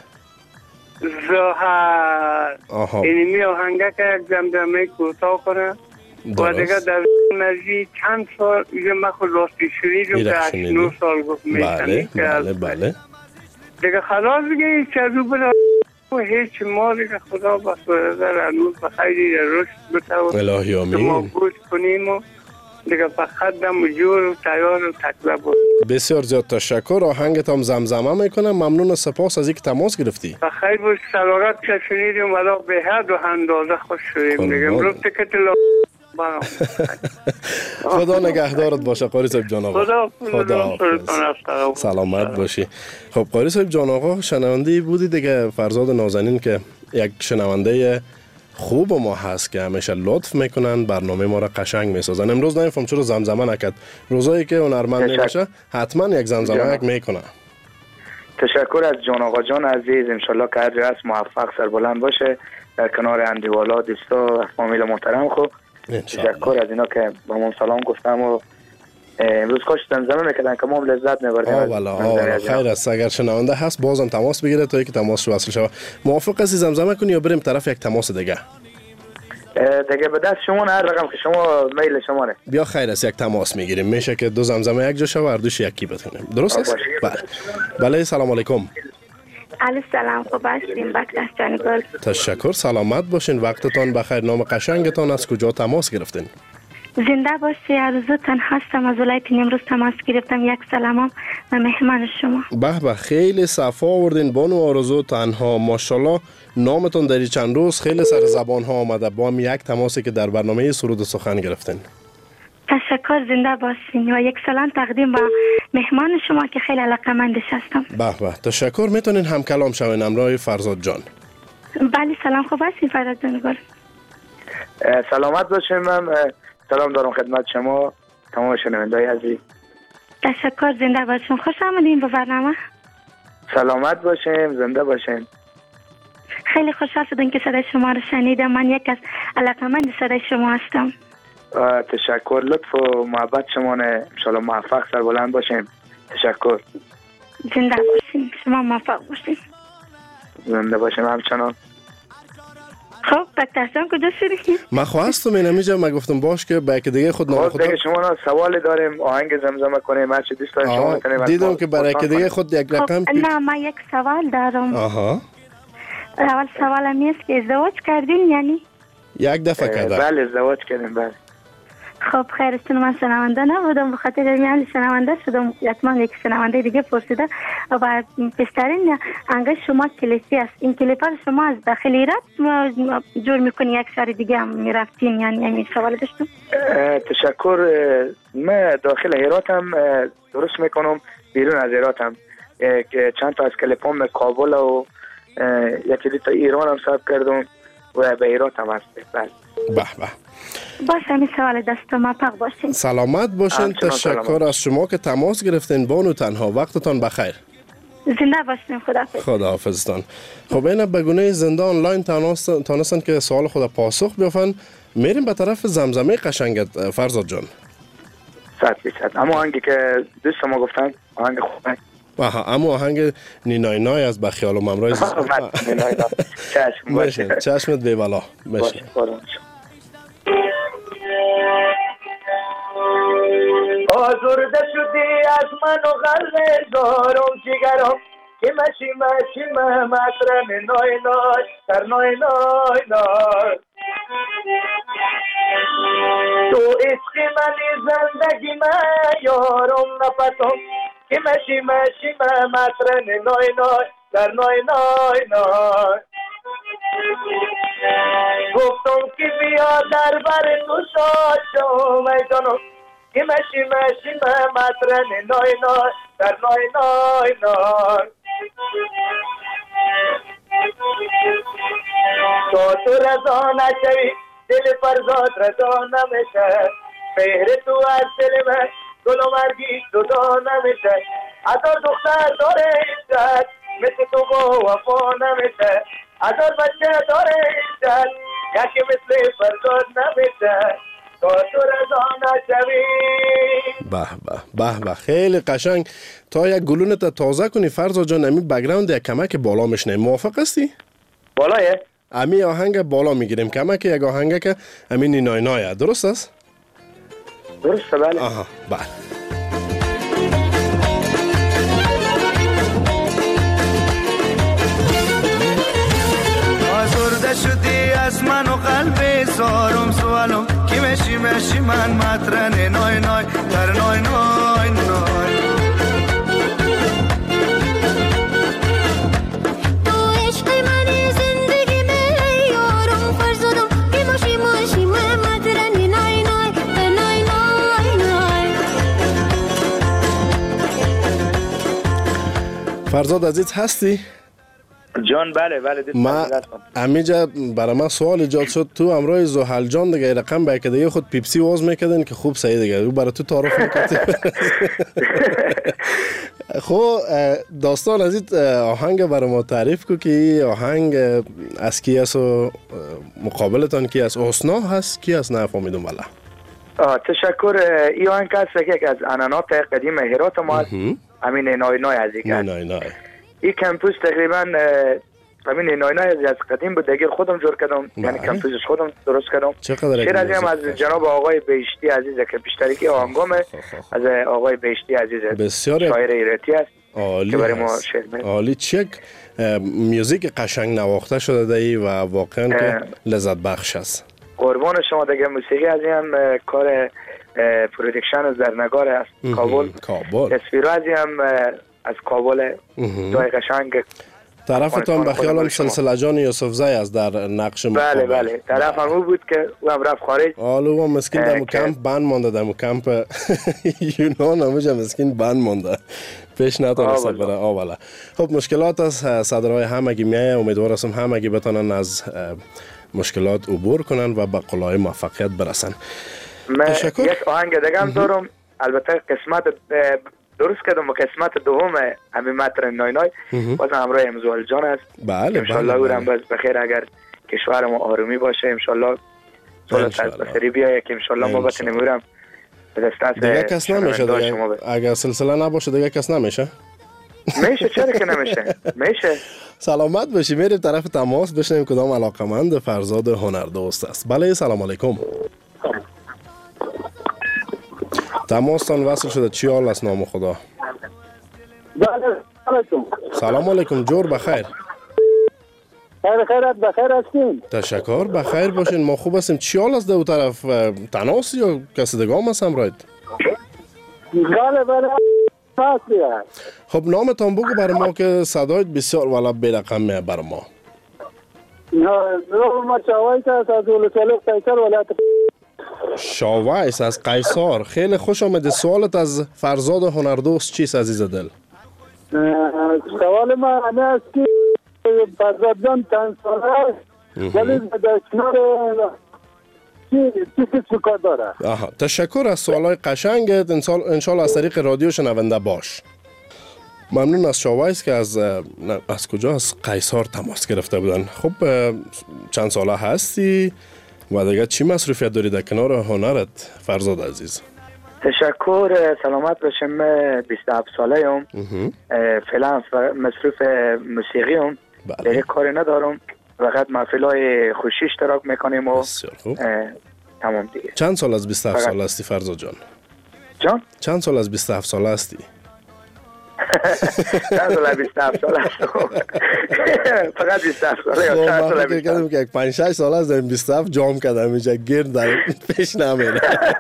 زحل اینی می آهنگه که یک دمدمه کوتاه کنه و دیگه در نزدیک چند سال دیگه من خود راستی شنیدم که هشت نه سال گفت میشنی. بله بله بله. دیگه خلاص دیگه هیچ چیزو بلا و هیچ ما دیگه خدا بسوزه هنوز بخیری رشد بتاو الهی آمین. ما گوش کنیم و دیگه فقط دم جور و تیار و تکله بود. بسیار زیاد تشکر. آهنگت هم زمزمه میکنم. ممنون و سپاس از اینکه تماس گرفتی. بخیر باش. سلامت که شنیدیم ولی به حد و اندازه خوش شدیم دیگه. امروز تکت لا خدا نگهدارت باشه قاری صاحب جان آقا. خدا خدا سلامت باشی. خب قاری صاحب جان آقا شنونده بودی دیگه. فرزاد نازنین که یک شنونده خوب ما هست که همیشه لطف میکنن، برنامه ما را قشنگ میسازن. امروز نمیفهم چرا زمزمه نکرد. روزایی که هنرمند میشه حتما یک زمزمه یک میکنه. تشکر از جان آقا جان عزیز. انشالله که هر جا هست موفق سربلند باشه در کنار اندیوالا دوستا و فامیل محترم. خب تشکر از اینا که با من سلام گفتم و امروز کاش زمزمه میکردن که ما هم لذت میبردیم. آه والا آه والا خیر است. اگر شنونده هست بازم تماس بگیره تا اینکه تماس وصل شود. موافق هستی زمزمه کنی یا بریم طرف یک تماس دیگه؟ دیگه به دست شما هر رقم که شما میل شما نه. بیا خیر است یک تماس میگیریم. میشه که دو زمزمه یک جا شود هر دوش یکی بتونیم. درست است؟ بله. بله سلام علیکم. علیکم سلام. خوب هستین بکتر جانگل؟ تشکر. سلامت باشین. وقتتان بخیر. نام قشنگتان از کجا تماس گرفتین؟ زنده باشی. آرزوتان هستم از ولایت نیمروز تماس گرفتم. یک سلامم و مهمان شما. به به خیلی صفا آوردین بانو آرزو. تنها ماشاءالله نامتون در چند روز خیلی سر زبان ها آمده. با هم یک تماسی که در برنامه سرود و سخن گرفتین. تشکر. زنده باشین و یک سلام تقدیم با مهمان شما که خیلی علاقه‌مندش هستم. به به تشکر. میتونین هم کلام شوین همراه فرزاد جان. بله سلام. خوب هستین فرزاد جان گل؟ سلامت باشین. من سلام دارم خدمت شما تمام شنونده‌های عزیز. تشکر. زنده باشین. خوش آمدین به برنامه. سلامت باشین. زنده باشین. خیلی خوشحال شدم که صدای شما رو شنیدم. من یک از علاقه‌مند صدای شما هستم. تشکر. لطف و محبت شما نه. ان شاء الله موفق سربلند باشین. تشکر. زنده باشین. شما موفق باشین. زنده باشین همچنان. خب بکترشان کجا شدید؟ من خواستم این همیجا ما گفتم باش که با یک دیگه خود نام خود دیگه شما سوال داریم آهنگ زمزمه کنیم هر چی دوست دارین شما میتونید. دیدم که برای یک دیگه خود یک رقم. نه من یک سوال دارم. آها. اول سوالم است که ازدواج کردین یعنی؟ یک دفعه کردم. بله ازدواج کردیم. بله. خب خیر است. من شنونده نبودم به خاطر همین شنونده شدم. حتما یک شنونده دیگه پرسیده و بهترین انگار شما کلیپی است. این کلیپ رو شما از داخل ایران جور میکنی یک شهر دیگه هم میرفتین یعنی همین سوال داشتم. تشکر. من داخل هرات هم درست میکنم بیرون از هرات هم چند تا از کلیپام کابل و یکی دو تا ایران هم ثبت کردم و به هرات هم هست. بله. به به. باشه همین سوال دست ما پاک باشین. سلامت باشین. تشکر از شما که تماس گرفتین بانو. تنها وقتتان بخیر. زنده باشین. خداحافظ. خداحافظتان. خب این بگونه زنده آنلاین تانستن که سوال خود پاسخ بیافن. میریم به طرف زمزمه قشنگت فرزاد جان. صد فیصد. اما آهنگی که دوست ما گفتن آهنگ خوبه. آها اما آهنگ نینای نای از بخیال و ممرای چشم باشه. چشمت بی بلا باشه. آزرده شدی از من و غله دارم جگرم که مشی مشی مطرم نای نای در نای نای نای تو عشق منی زندگی من یارم نپتم که مشی مشی مطرم نای نای در نای نای نای گفتم که بیا در بر تو شاد شو میدانم که مشی مشی مطرن نای نای در نای نای نای تا تو رضا نشوی دل فرزاد رضا نمیشه مهر تو از دل من گل و مرگی جدا نمیشه هزار دختر داره عزت مثل تو با وفا نمیشه هزار بچه داره عزت یکی مثل فرزاد نمیشه تا تو رضا نشوی. به به به به خیلی قشنگ. تا یک گلونت تازه کنی فرزاد جان امی بگراند یک کمک بالا میشنه. موافق هستی؟ بالایه؟ امی آهنگ بالا میگیریم کما که یک آهنگ که امی نینای نایه، درست است؟ درسته بله. آها بله. آزرده شدی از من و قلب سارم سوالم کی مشی مشی من مطرن نای نای در نای نای نای فرزاد عزیز هستی؟ جان بله بله. ما امیجا برای من سوال ایجاد شد، تو امروز زحل جان دیگه رقم به که دیگه خود پیپسی واز میکردن که خوب صحیح دیگه رو برای تو تعارف میکردی. خب داستان عزیز آهنگ برای ما تعریف کو که آهنگ از کی است و مقابلتان کی است؟ حسنا هست کی است؟ نفهمیدم والا. تشکر. این آهنگ هست که از عنعنات قدیم هرات ما است. همین نای نای از این نای نای این کمپوس تقریبا همین نای نای از قدیم بود دیگه خودم جور کردم، یعنی کمپوسش خودم درست کردم. شعر از هم از جناب آقای بهشتی عزیز که بیشترکی آهنگامه از آقای بهشتی عزیز بسیار شاعر ایرانی است که برای ما شعر می‌نویسه. عالی. چک موزیک قشنگ نواخته شده ای و واقعا که لذت بخش است. قربان شما. دیگه موسیقی از هم کار پرودکشن زرنگار است کابل. کابل تصویر از هم از کابل دای قشنگ. طرفتان به خیالم سلسله جان یوسف زی است در نقش مقابل. بله بله طرف هم بود که او هم رفت خارج. حالا او مسکین در کمپ بند مانده، در کمپ یونان همونجا مسکین بند مانده پیش نتونسته بره. آولا خب مشکلات از صدرهای همگی میایه، امیدوار هستم همگی بتانن از مشکلات عبور کنن و به قلای موفقیت برسن. من یک آهنگ دیگه هم دارم، البته قسمت درست کردم و قسمت دوم همین متر نای نای باز همراه امزوال جان است. بله انشالله او هم باز بخیر اگر کشور ما آرومی باشه انشالله سالت از بسری بیایه که انشالله ما بتونیم او هم به دست دیگه کس نمیشه دیگه. اگر سلسله نباشه دیگه کس نمیشه. میشه چرا که نمیشه میشه. سلامت باشی. میریم طرف تماس بشنیم کدام علاقمند فرزاد هنردوست است. بله سلام علیکم. تماستان وصل شده. چی حال است نام خدا؟ سلام علیکم. جور بخیر. خیر خیرت بخیر هستین؟ تشکر بخیر باشین. ما خوب هستیم. چی حال است دو طرف؟ تناس یا کسی دیگه هم هست همراهت؟ بله بله. خب نامتان بگو برای ما که صدایت بسیار والا بی‌رقمه برای ما. نام ما شاوایس است از ولسوالی قیصر ولایت. شاوایس از قیصر. خیلی خوش آمده. سوالت از فرزاد هنردوست چیست عزیز دل؟ سوال ما همه است که فرزاد جان چند ساله است ولی در کنار چی چی کار داره؟ آها تشکر از سوالای قشنگت. انشالله از طریق رادیو شنونده باش. ممنون از شاوایس که از از کجا از قیصر تماس گرفته بودن. خب چند ساله هستی و دیگه چی مصروفیت داری در کنار هنرت فرزاد عزیز؟ تشکر. سلامت باشم. من بیست و هفت ساله ام. فعلا مصروف موسیقی ام. دیگه کاری ندارم. فقط محفلای خوشی اشتراک میکنیم و تمام دیگه. چند سال از بیست و هفت ساله هستی فرزاد جان؟ جان؟ چند سال از بیست و هفت ساله هستی؟ چند سال از بیست و هفت ساله هستم. فقط بیست و هفت ساله یا چند سال فکر کردم که یک پنج شش ساله از این بیست و هفت جام کردم اینجا گرد در پیش نمیره.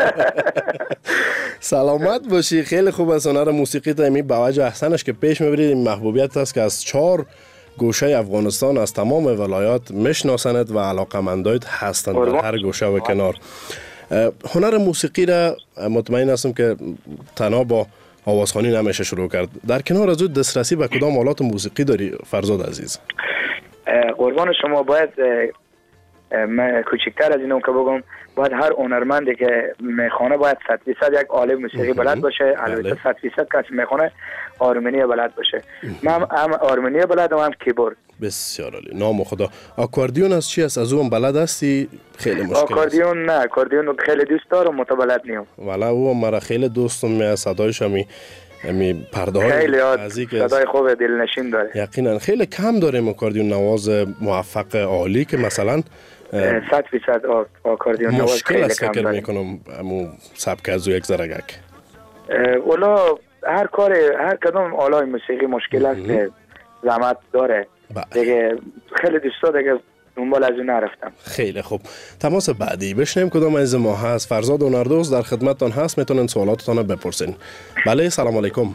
سلامت باشی. خیلی خوب است هنر موسیقی تا این بوجه احسنش که پیش میبرید. این محبوبیت هست که از چهار گوشه افغانستان از تمام ولایات میشناسند و علاقمندایت هستند در هر گوشه و کنار. هنر موسیقی را مطمئن هستم که تنها با آوازخوانی نمیشه شروع کرد. در کنار از او دسترسی به کدام آلات موسیقی داری فرزاد عزیز؟ قربان شما باید من کوچکتر از اینو که بگم باید هر هنرمندی که میخونه باید صد فیصد یک آله موسیقی بلد باشه. البته صد فیصد کسی میخونه آرمنی بلد باشه. من هم آرمنی بلدم هم کیبورد. بسیار عالی. نام خدا. آکاردیون از چی است؟ از اون بلد هستی؟ خیلی مشکل است. آکاردیون نه، آکاردیون خیلی دوست دارم متبلد نیم. والا او مرا خیلی دوستم می صدایش می امی پرده های خیلی نزدیک صدای خوب دلنشین داره. یقینا خیلی کم داریم آکاردیون نواز موفق عالی که مثلا صد فیصد آکاردیون نواز مشکل است فکر میکنم امو سبک از یک زرگک. اولا هر کار هر کدوم آلای موسیقی مشکل است که زحمت داره. دیگه خیلی دوستا دیگه دنبال از اون نرفتم. خیلی خوب. تماس بعدی بشنیم کدام از ما هست. فرزاد هنردوست در خدمتتان هست، میتونین سوالاتتان بپرسین. بله سلام علیکم.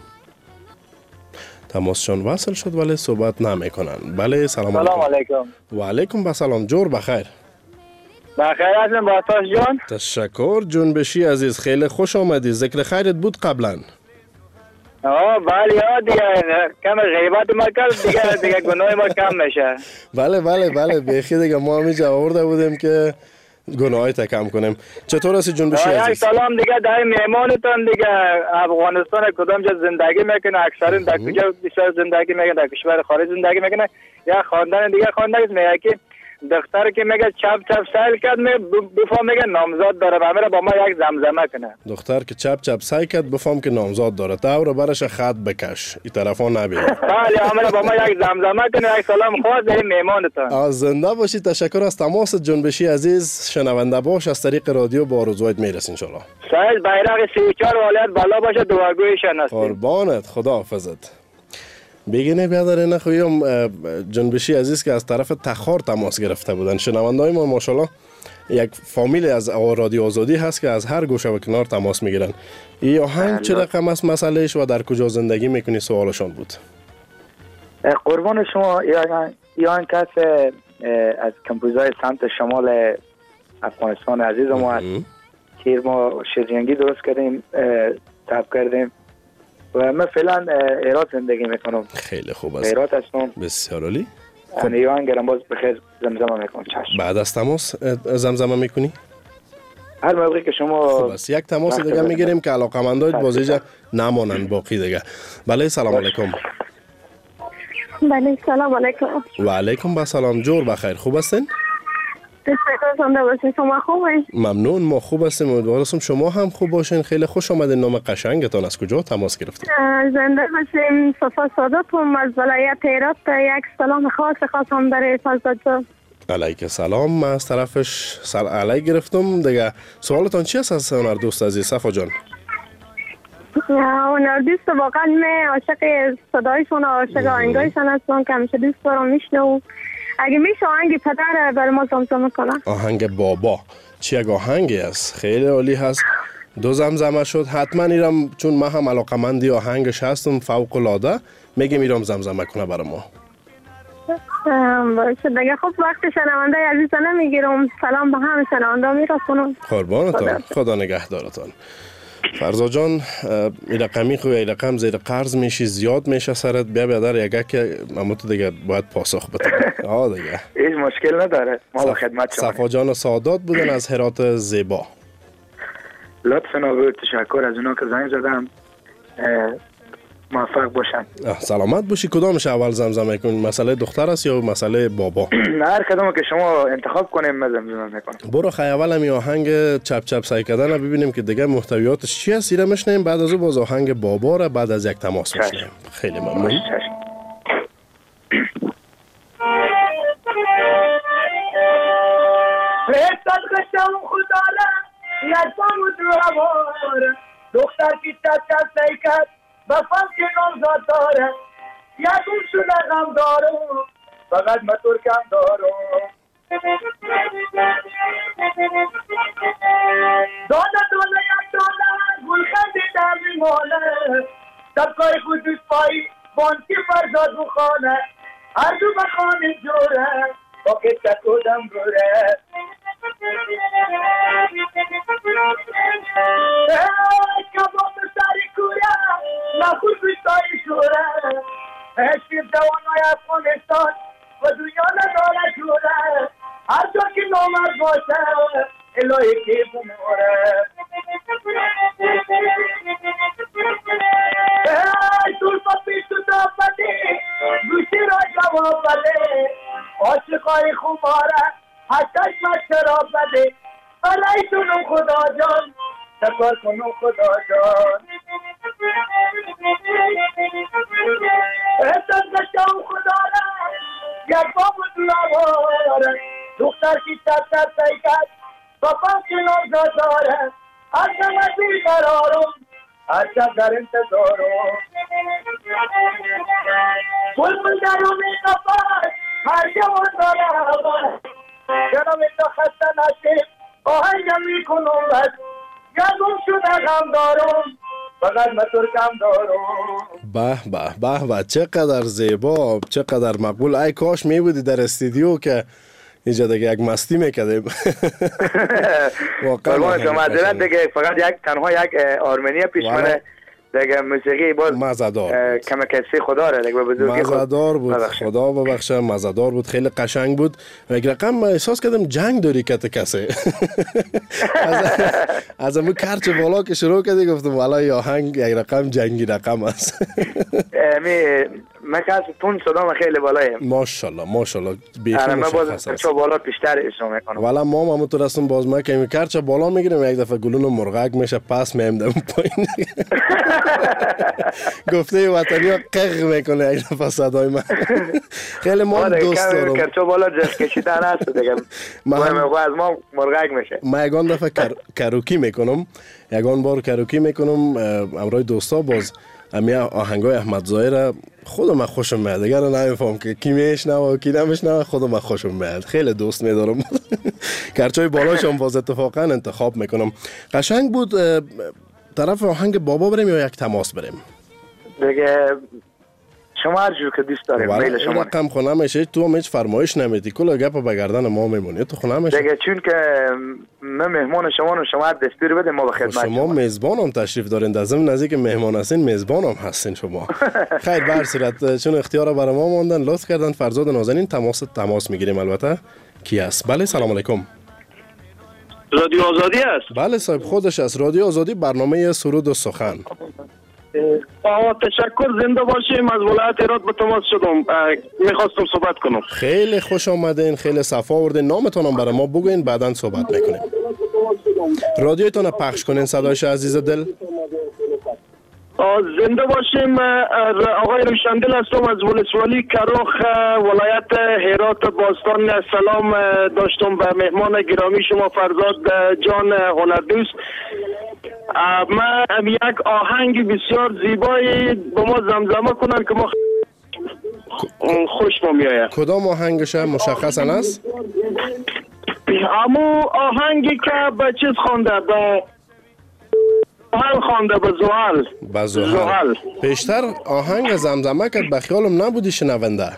تماسشون وصل شد ولی صحبت نمیکنن. بله سلام علیکم. سلام علیکم. و علیکم السلام. جور بخیر. بخیر هستم باتاش جان. تشکر جنبشی عزیز، خیلی خوش آمدی. ذکر خیرت بود قبلا. آه بله ها دیگه کم غیبت ما کرد دیگه دیگه گناه ما کم میشه. بله بله بله بیخی دیگه ما همیجا آورده بودیم که گناهایت کم کنیم. چطور هستی جنبشی عزیز؟ یک سلام دیگه در مهمانتان دیگه. افغانستان کدام جا زندگی میکنه؟ اکثرا در کجا بیشتر زندگی میکنه؟ در کشور خارج زندگی میکنه؟ یا خواندن دیگه خواندن است میگه که دختر که میگه چپ چپ سایل کرد می بفهم میگه نامزاد داره و میره با ما یک زمزمه کنه. دختر که چپ چپ سایل کرد بفهم که نامزاد داره دور برش خط بکش این طرفا نبیره. بله میره با ما یک زمزمه کنه. یک سلام خاص به مهمانتان. زنده باشید. تشکر از تماس جنبشی عزیز. شنونده باش از طریق رادیو با آرزویت میرسین ان شاء الله. سایل بیرق سی و چهار ولایت بالا باشه دعاگویشان هستیم. قربانت خدا حافظت. بگینه بیادر نخویم جنبشی عزیز که از طرف تخار تماس گرفته بودن. شنونده های ما ماشاءالله یک فامیل از رادیو آزادی هست که از هر گوشه و کنار تماس میگیرن. این آهنگ چه رقم است مسئلهش و در کجا زندگی میکنی سوالشان بود؟ قربان شما این آهنگ کس از کمپوزای سمت شمال افغانستان عزیز ما هست که ما شیرجنگی درست کردیم تاب کردیم و من فعلا ایراد زندگی میکنم. خیلی خوب است. ایراد هستم. بسیار عالی. خب ایران گرم باز بخیر زمزمه میکنم. چشم. بعد از تماس زمزمه میکنی؟ هر موقعی که شما خوب است. یک تماس دیگه میگیریم که علاقمندایت بازیجا نمانن باقی دیگه. بله سلام علیکم. بله سلام علیکم. و علیکم با سلام. جور بخیر. خوب هستین؟ شما خوبه؟ ممنون ما خوب هستیم. امیدوارم شما هم خوب باشین. خیلی خوش آمدین. نام قشنگتان از کجا تماس گرفتید؟ زنده باشیم. صفا ساداتم از ولایت هرات. یک سلام خاص خاص هم برای فرزاد جان. علیک سلام. من از طرفش سر علیک گرفتم دیگه. سوالتان چی است از هنردوست عزیز صفا جان؟ هنردوست واقعا من عاشق صدایشون و عاشق آهنگایشون هستم که همیشه دوست دارم میشنوم. اگه میشه آهنگ پدر برای ما زمزمه کنم. آهنگ بابا چی یک آهنگی است؟ خیلی عالی هست. دو زمزمه شد. حتما ایرم چون من هم علاقمندی آهنگش هستم فوق العاده میگم ایرم زمزمه کنه برای ما. باشه دیگه. خب وقت شنونده عزیز نمیگیرم. سلام به همه شنونده میرسونم. قربانتان. خدا نگهدارتان. فرزاد جان این رقمی خوی این رقم زیر قرض میشی زیاد میشه سرت بیا بیادر یگه که اموت دیگه باید پاسخ بده. آه دیگه هیچ مشکل نداره. ما با خدمت شما. صفا جان سعادت بودن از هرات زیبا. لطف نگو. تشکر از اونا که زنگ زدم. موفق باشن. سلامت باشی. کدامش اول زمزمه کنی؟ مسئله دختر است یا مسئله بابا؟ هر کدومو که شما انتخاب کنیم من زمزمه میکنم. برو خیلی اول هم آهنگ چپ چپ سعی کردن ببینیم که دیگه محتویاتش چی است. ایره میشنیم بعد از او باز آهنگ بابا را بعد از یک تماس میشنیم. خیلی ممنون. دختر کی چپ چپ سعی کرد بفهم که نامزاد داره یکون شده غم دارم فقط من ترکم دارم دانه دانه یک دانه گل خنده در میمانه سبکای خود دوست پایی بانتی فرزاد بخانه هر دو بخانه جوره با که چکودم روره کباب سری کوره نخور بیستایی شوره هشتیم جوانای افغانستان و دنیا نداره جوره هر جا که نامرد باشه الهی که بموره دولفا پیش تو دافته گوشی را جواب بده عاشقای خماره حتیش مشتراب بده علیتونم خدا جان تکار کنم خدا جان هر شب در انتظارم بلبل در امید نفس هر جوان دارم جنم تا خسته نشیم آهنگم میکنم بس یادم شده غم دارم فقط من ترکم دارم. به به به به چقدر زیبا، چقدر مقبول. ای کاش می بودی در استودیو که اینجا دیگه یک مستی میکردیم. واقعا معذرت دیگه، فقط یک تنها یک آرمنی پیش منه دیگه، موسیقی باز مزه‌دار کم کسی خدا را دیگه به بزرگی مزه‌دار بود. خدا ببخشه، مزه‌دار بود، خیلی قشنگ بود. یک رقم احساس کردم جنگ داری کت کسی. از امو کرچ بالا که شروع کردی گفتم والا یا آهنگ یک رقم جنگی رقم است. می من که تون صدام خیلی بالایه. ماشاءالله ماشاءالله بیخی مشخص است. کرچ بالا بیشتر اجرا میکنم. والا ما هم تو رسم باز ما که کرچ بالا میگیریم یک دفعه گلون مرغک میشه پس میام پایین. گفته وطنی ها قق میکنه یک دفعه صدای من. خیلی ما دوست دارم. کرچ بالا جس کشیدن هست دیگه. مهم از ما مرغک میشه. ما یگان دفعه کروکی میکنم، یگان بار کروکی میکنم امرای دوستا باز امی آهنگای احمد ظاهر خودم خوشم میاد، دیگه نمیفهم که کی میشنوه و کی نمیشنوه، خودم خوشم میاد، خیلی دوست میدارم. کرچای بالاشم باز اتفاقا انتخاب میکنم. قشنگ بود. طرف آهنگ بابا بریم یا یک تماس بریم؟ دیگه شما هر جور که دوست داریم. میل شما. رقم خونه میشه، تو هم هیچ فرمایش نمیدی، کلا گپ به گردن ما میمونی، تو خونه میشه. دیگه چون که من مهمان شما و شما دستور بده ما به خدمت شما. شما میزبانم تشریف دارین، در ضمن نزدیک مهمان هستین، میزبانم هستین شما. خیر به هر صورت چون اختیار برای ما ماندن، لطف کردن فرزاد نازنین. تماس تماس میگیریم. البته کی است؟ بله سلام علیکم. رادیو آزادی است؟ بله صاحب خودش است. رادیو آزادی، برنامه سرود و سخن. آه تشکر، زنده باشیم. از ولایت هرات به تماس شدم، میخواستم صحبت کنم. خیلی خوش آمدین، خیلی صفا آوردین. نامتون هم برای ما بگوین، بعداً صحبت میکنیم. رادیوتون پخش کنین صدایش عزیز دل. زنده باشیم. آقای روشندل هستم از ولسوالی کروخ ولایت هرات باستان. سلام داشتم به مهمان گرامی شما فرزاد جان هنردوست. من یک آهنگ بسیار زیبایی به ما زمزمه کنن که ما خوش ما میآید. کدام آهنگش مشخصا است؟ امو آهنگی که به چیز خوانده، به زحل خوانده، به زحل. به زحل. پیشتر آهنگ زمزمه کرد، به خیالم نبودی شنونده؟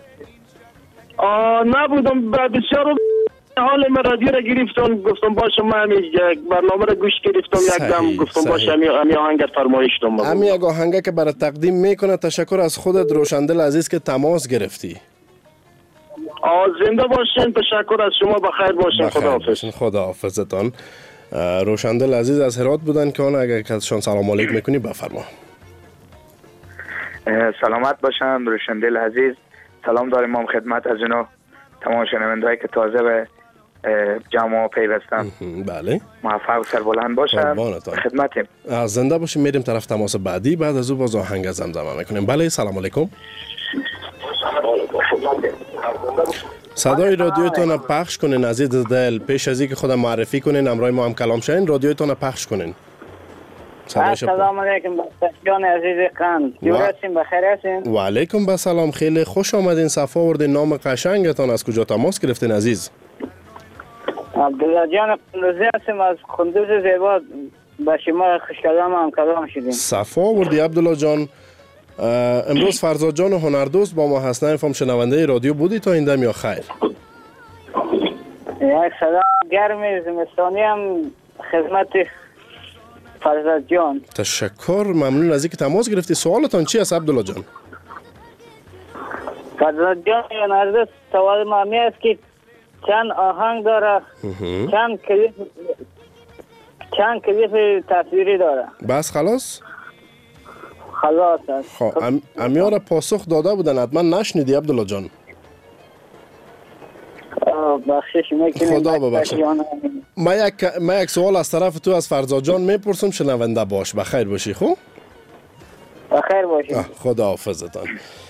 نبودم، بسیار حال من رادیو را گرفتم، گفتم باشه من یک برنامه را گوش گرفتم، یک دم گفتم باشه امی آهنگ فرمایش دم. امی یک آهنگ که برای تقدیم میکنه. تشکر از خودت روشندل عزیز که تماس گرفتی. زنده باشین. تشکر از شما. بخیر باشین. خداحافظ. خداحافظتان. روشندل عزیز از هرات بودن که اون اگر کسشان سلام علیک میکنی بفرما. سلامت باشن روشندل عزیز. سلام داریم ما خدمت از اینا تمام شنوندهایی که تازه به جمع پیوستن. بله. موفق و سربلند باشن. خدمتیم. زنده باشیم. میریم طرف تماس بعدی، بعد از او باز آهنگ زمزمه میکنیم. بله سلام علیکم. صدای رادیوتون پخش کنین عزیز دل. پیش از اینکه خودم معرفی کنین امرای ما هم کلام شین، رادیوتون پخش کنین. سلام علیکم جان عزیز قند. جورتین بخیر هستین؟ و علیکم به سلام. خیلی خوش آمدین، صفا آوردین. نام قشنگتون از کجا تماس گرفتین عزیز؟ عبدالله جان قندوزی هستم از قندوز زیبا. با شما خوش کلام هم کلام شدیم. صفا آوردی عبدالله جان. امروز فرزاد جان هنردوست با ما هست. نمیفهم شنونده رادیو بودی تا این دم یا خیر؟ یک سلام گرمی زمستانی هم خدمت فرزاد جان. تشکر، ممنون از اینکه تماس گرفتی. سوالتان چی است عبدالله جان؟ فرزاد جان هنردوست، سوال ما می است که چند آهنگ داره، چند کلیپ چند کلیپ تصویری داره. بس خلاص؟ خلاص است. خب ام امیار پاسخ داده بودن، حتما نشنیدی عبدالله جان. بخشش میکنیم. خدا ببخشد. ما یک ما یک سوال از طرف تو از فرزاد جان میپرسم، شنونده باش. بخیر باشی. خب بخیر باشی. خدا حافظتان.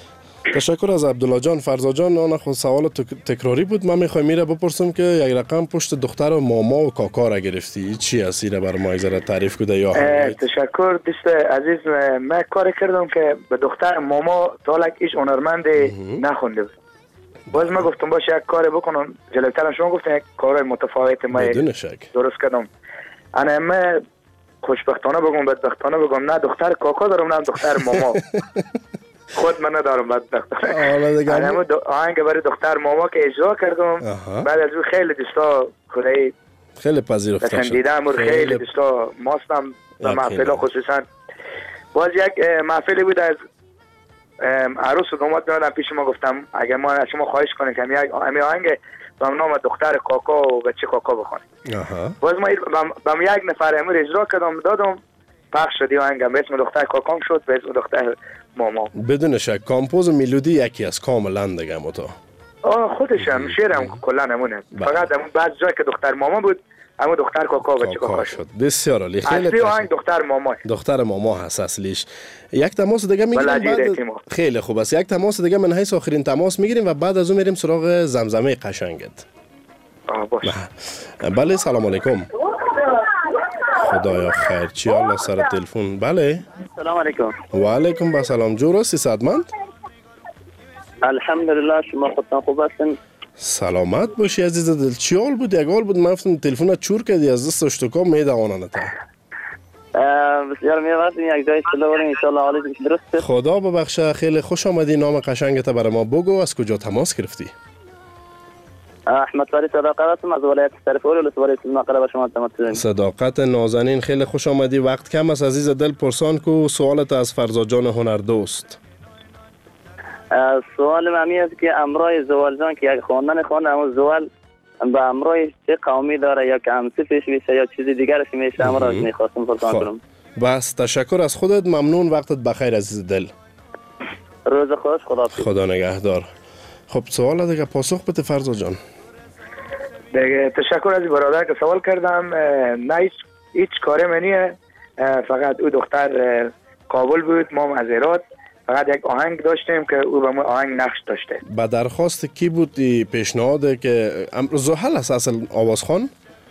تشکر از عبدالله جان. فرزاد جان، آن خود سوال تکراری بود. من میخوایم میره بپرسم که یک رقم پشت دختر و ماما و کاکا را گرفتی، چی هست؟ ایره بر ما ذره تعریف کده یا تشکر دوست عزیز. من کار کردم که به دختر ماما تالک ایش هنرمند نخونده بود. باز ما گفتم باشه یک کار بکنم. جلوتر شما گفتن یک کار متفاوت ما درست کردم. انا ما خوشبختانه بگم بدبختانه بگم نه دختر کاکا دارم نه دختر ماما. خود من ندارم بدبختانه. انا دو... آهنگ برای دختر ماما که اجرا کردم. بعد از اون خیلی دوستا خدایی خیلی پذیرفته شد. پسندیدم. خیلی دوستا ماستم و محفل خصوصا. باز یک محفلی بود از عروس و داماد میادم پیش ما. گفتم اگر ما از شما خواهش کنیم که یک آهنگ به نام دختر کاکا و بچه کاکا بخونیم. باز ما با یک نفر امور اجرا کردم دادم، پخش شد. آهنگم به اسم دختر کاکام شد، به اسم دختر ماما. بدون شک کامپوز و ملودی یکی از کاملا دیگه متو. آه خودشم شعرم کلا نمونه. فقط بعد جای که دختر ماما بود اما دختر کاکا بچه کاکا شد. بسیار عالی. خیلی اصلی آهنگ دختر ماما. دختر ماما هست اصلیش. یک تماس دیگه میگیریم بعد. خیلی خوب است. یک تماس دیگه من حیث آخرین تماس میگیریم و بعد از اون میریم سراغ زمزمه قشنگت. آه باشه. بله سلام علیکم. خدایا خیر چی حال سر تلفن؟ بله سلام علیکم. و علیکم و سلام. جور سیصدمند؟ الحمدلله. شما خودتان خوب هستین؟ سلامت باشی عزیز دل. چی حال بود؟ یک حال بود من گفتم تلفنت چور کردی از دست اشتکا میدواننت. بسیار می‌واسطیم یک جای سلام ان شاء الله حالت درسته. خدا ببخشه. خیلی خوش آمدی. نام قشنگت برای ما بگو. از کجا تماس گرفتی؟ احمد فری صداقت هستم از ولایت سرپور ولسوالی سیماقره به شما تماس می‌زنم. صداقت نازنین خیلی خوش آمدی. وقت کم است عزیز دل. پرسان کو سوالت از فرزاد جان هنردوست. سوال من است که امرای زوال جان که یک خواندن خوانده اما زوال به امرای چه قومی داره یا که همسفش میشه یا چیزی دیگرش میشه امرای میخواستم پرسان کنم. بس تشکر از خودت. ممنون. وقتت بخیر عزیز دل. روز خوش. خدا خدا نگهدار. خب سوال دیگه پاسخ بده فرزاد جان. دیگه تشکر از برادر که سوال کردم. نه هیچ هیچ کاری منیه. فقط او دختر کابل بود، ما از هرات. فقط یک آهنگ داشتیم که او به ما آهنگ نقش داشته. با درخواست کی بود پیشنهاد که زحل است اصل آوازخوان؟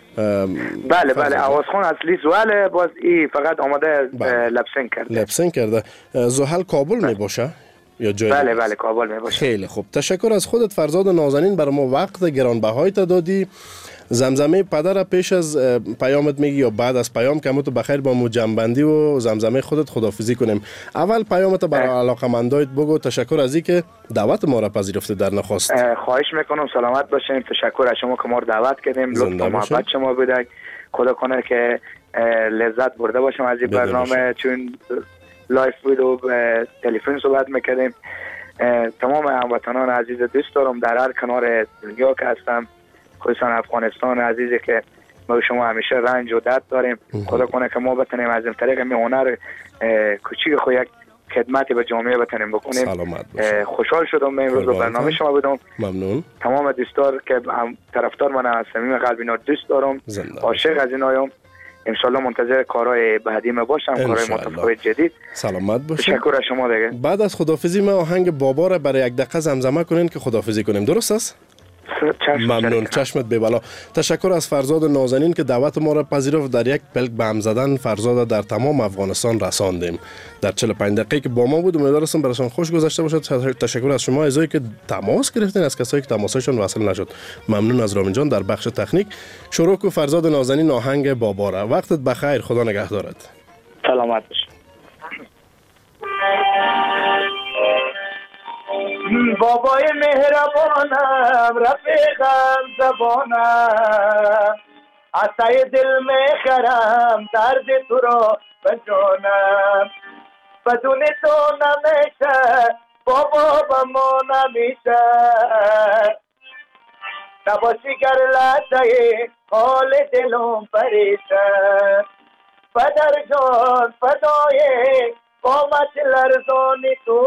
بله بله آوازخوان اصلی زحل. باز ای فقط آماده لپسینگ کرده. لپسینگ کرده. زحل کابل می باشه یا جای؟ بله بله کابل می باشه. خیلی خوب. تشکر از خودت فرزاد نازنین. برای ما وقت گرانبهایی تا دادی. زمزمه پدر پیش از پیامت میگی یا بعد از پیام که تو بخیر با مو جنبندی و زمزمه خودت خدافظی کنیم؟ اول پیامت برای علاقمندایت بگو. تشکر از این که دعوت ما را پذیرفته در نخست. خواهش میکنم سلامت باشین. تشکر از شما که ما رو دعوت کردیم. لطف و محبت شما بوده. خدا کنه که لذت برده باشم از این برنامه. چون لایف بود و تلفن صحبت میکردیم. تمام هموطنان عزیز دوست دارم در هر کنار دنیا که هستم، خصوصا افغانستان عزیزی که ما شما همیشه رنج و درد داریم. خدا کنه که ما بتونیم از این طریق می هنر کوچیک خو یک خدمتی به جامعه بتونیم بکنیم. خوشحال شدم من امروز به برنامه شما بودم. ممنون. تمام دوستان که طرفدار من از صمیم قلب اینا دوست دارم، عاشق از اینایم. ان شاء الله منتظر کارهای بعدی ما باشم، کارهای متفاوت جدید. سلامت باشید. تشکر از شما دیگه. بعد از خدافظی ما آهنگ بابا را برای یک دقیقه زمزمه کنین که خدافظی کنیم. درست است؟ ممنون. چشمت به بالا. تشکر از فرزاد نازنین که دعوت ما را پذیرفت. در یک پلک به هم زدن فرزاد در تمام افغانستان رساندیم. در چهل و پنج دقیقه که با ما بود. امیدوارم براتون خوش گذشته باشد. تشکر از شما عزیزایی که تماس گرفتین، از کسایی که تماسشون وصل نشد. ممنون از رامین جان در بخش تکنیک. شروع کو فرزاد نازنین آهنگ بابا را. وقتت بخیر. خدا نگهدارت. سلامت باش. بابای مهربانم رفیقم زبانم، عطای دل میخرم درد تو را به جانم. بدون تو نمیشه بابا با ما نمیشه، نباشی گر لحظه حال دلم پریشه. پدر جان فدای قامت لرزانی تو،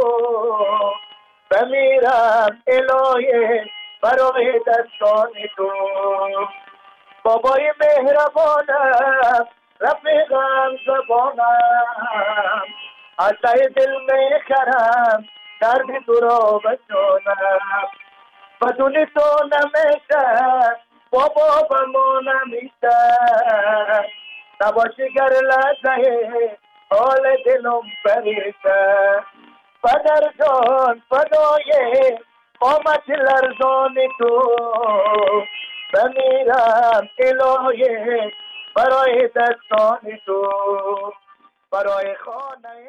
بمیرم الهی برای دستان تو. بابای مهربانم رفیقم زبانم، عطای دل میخرم درد تو را بشانم بدون تو نمیشه بابا با ما نمیشه نباشی گر لحظه حال دلم پریشه پدر جان فدای قامت لرزان تو بمیرم الهی برای دستان تو برای خانه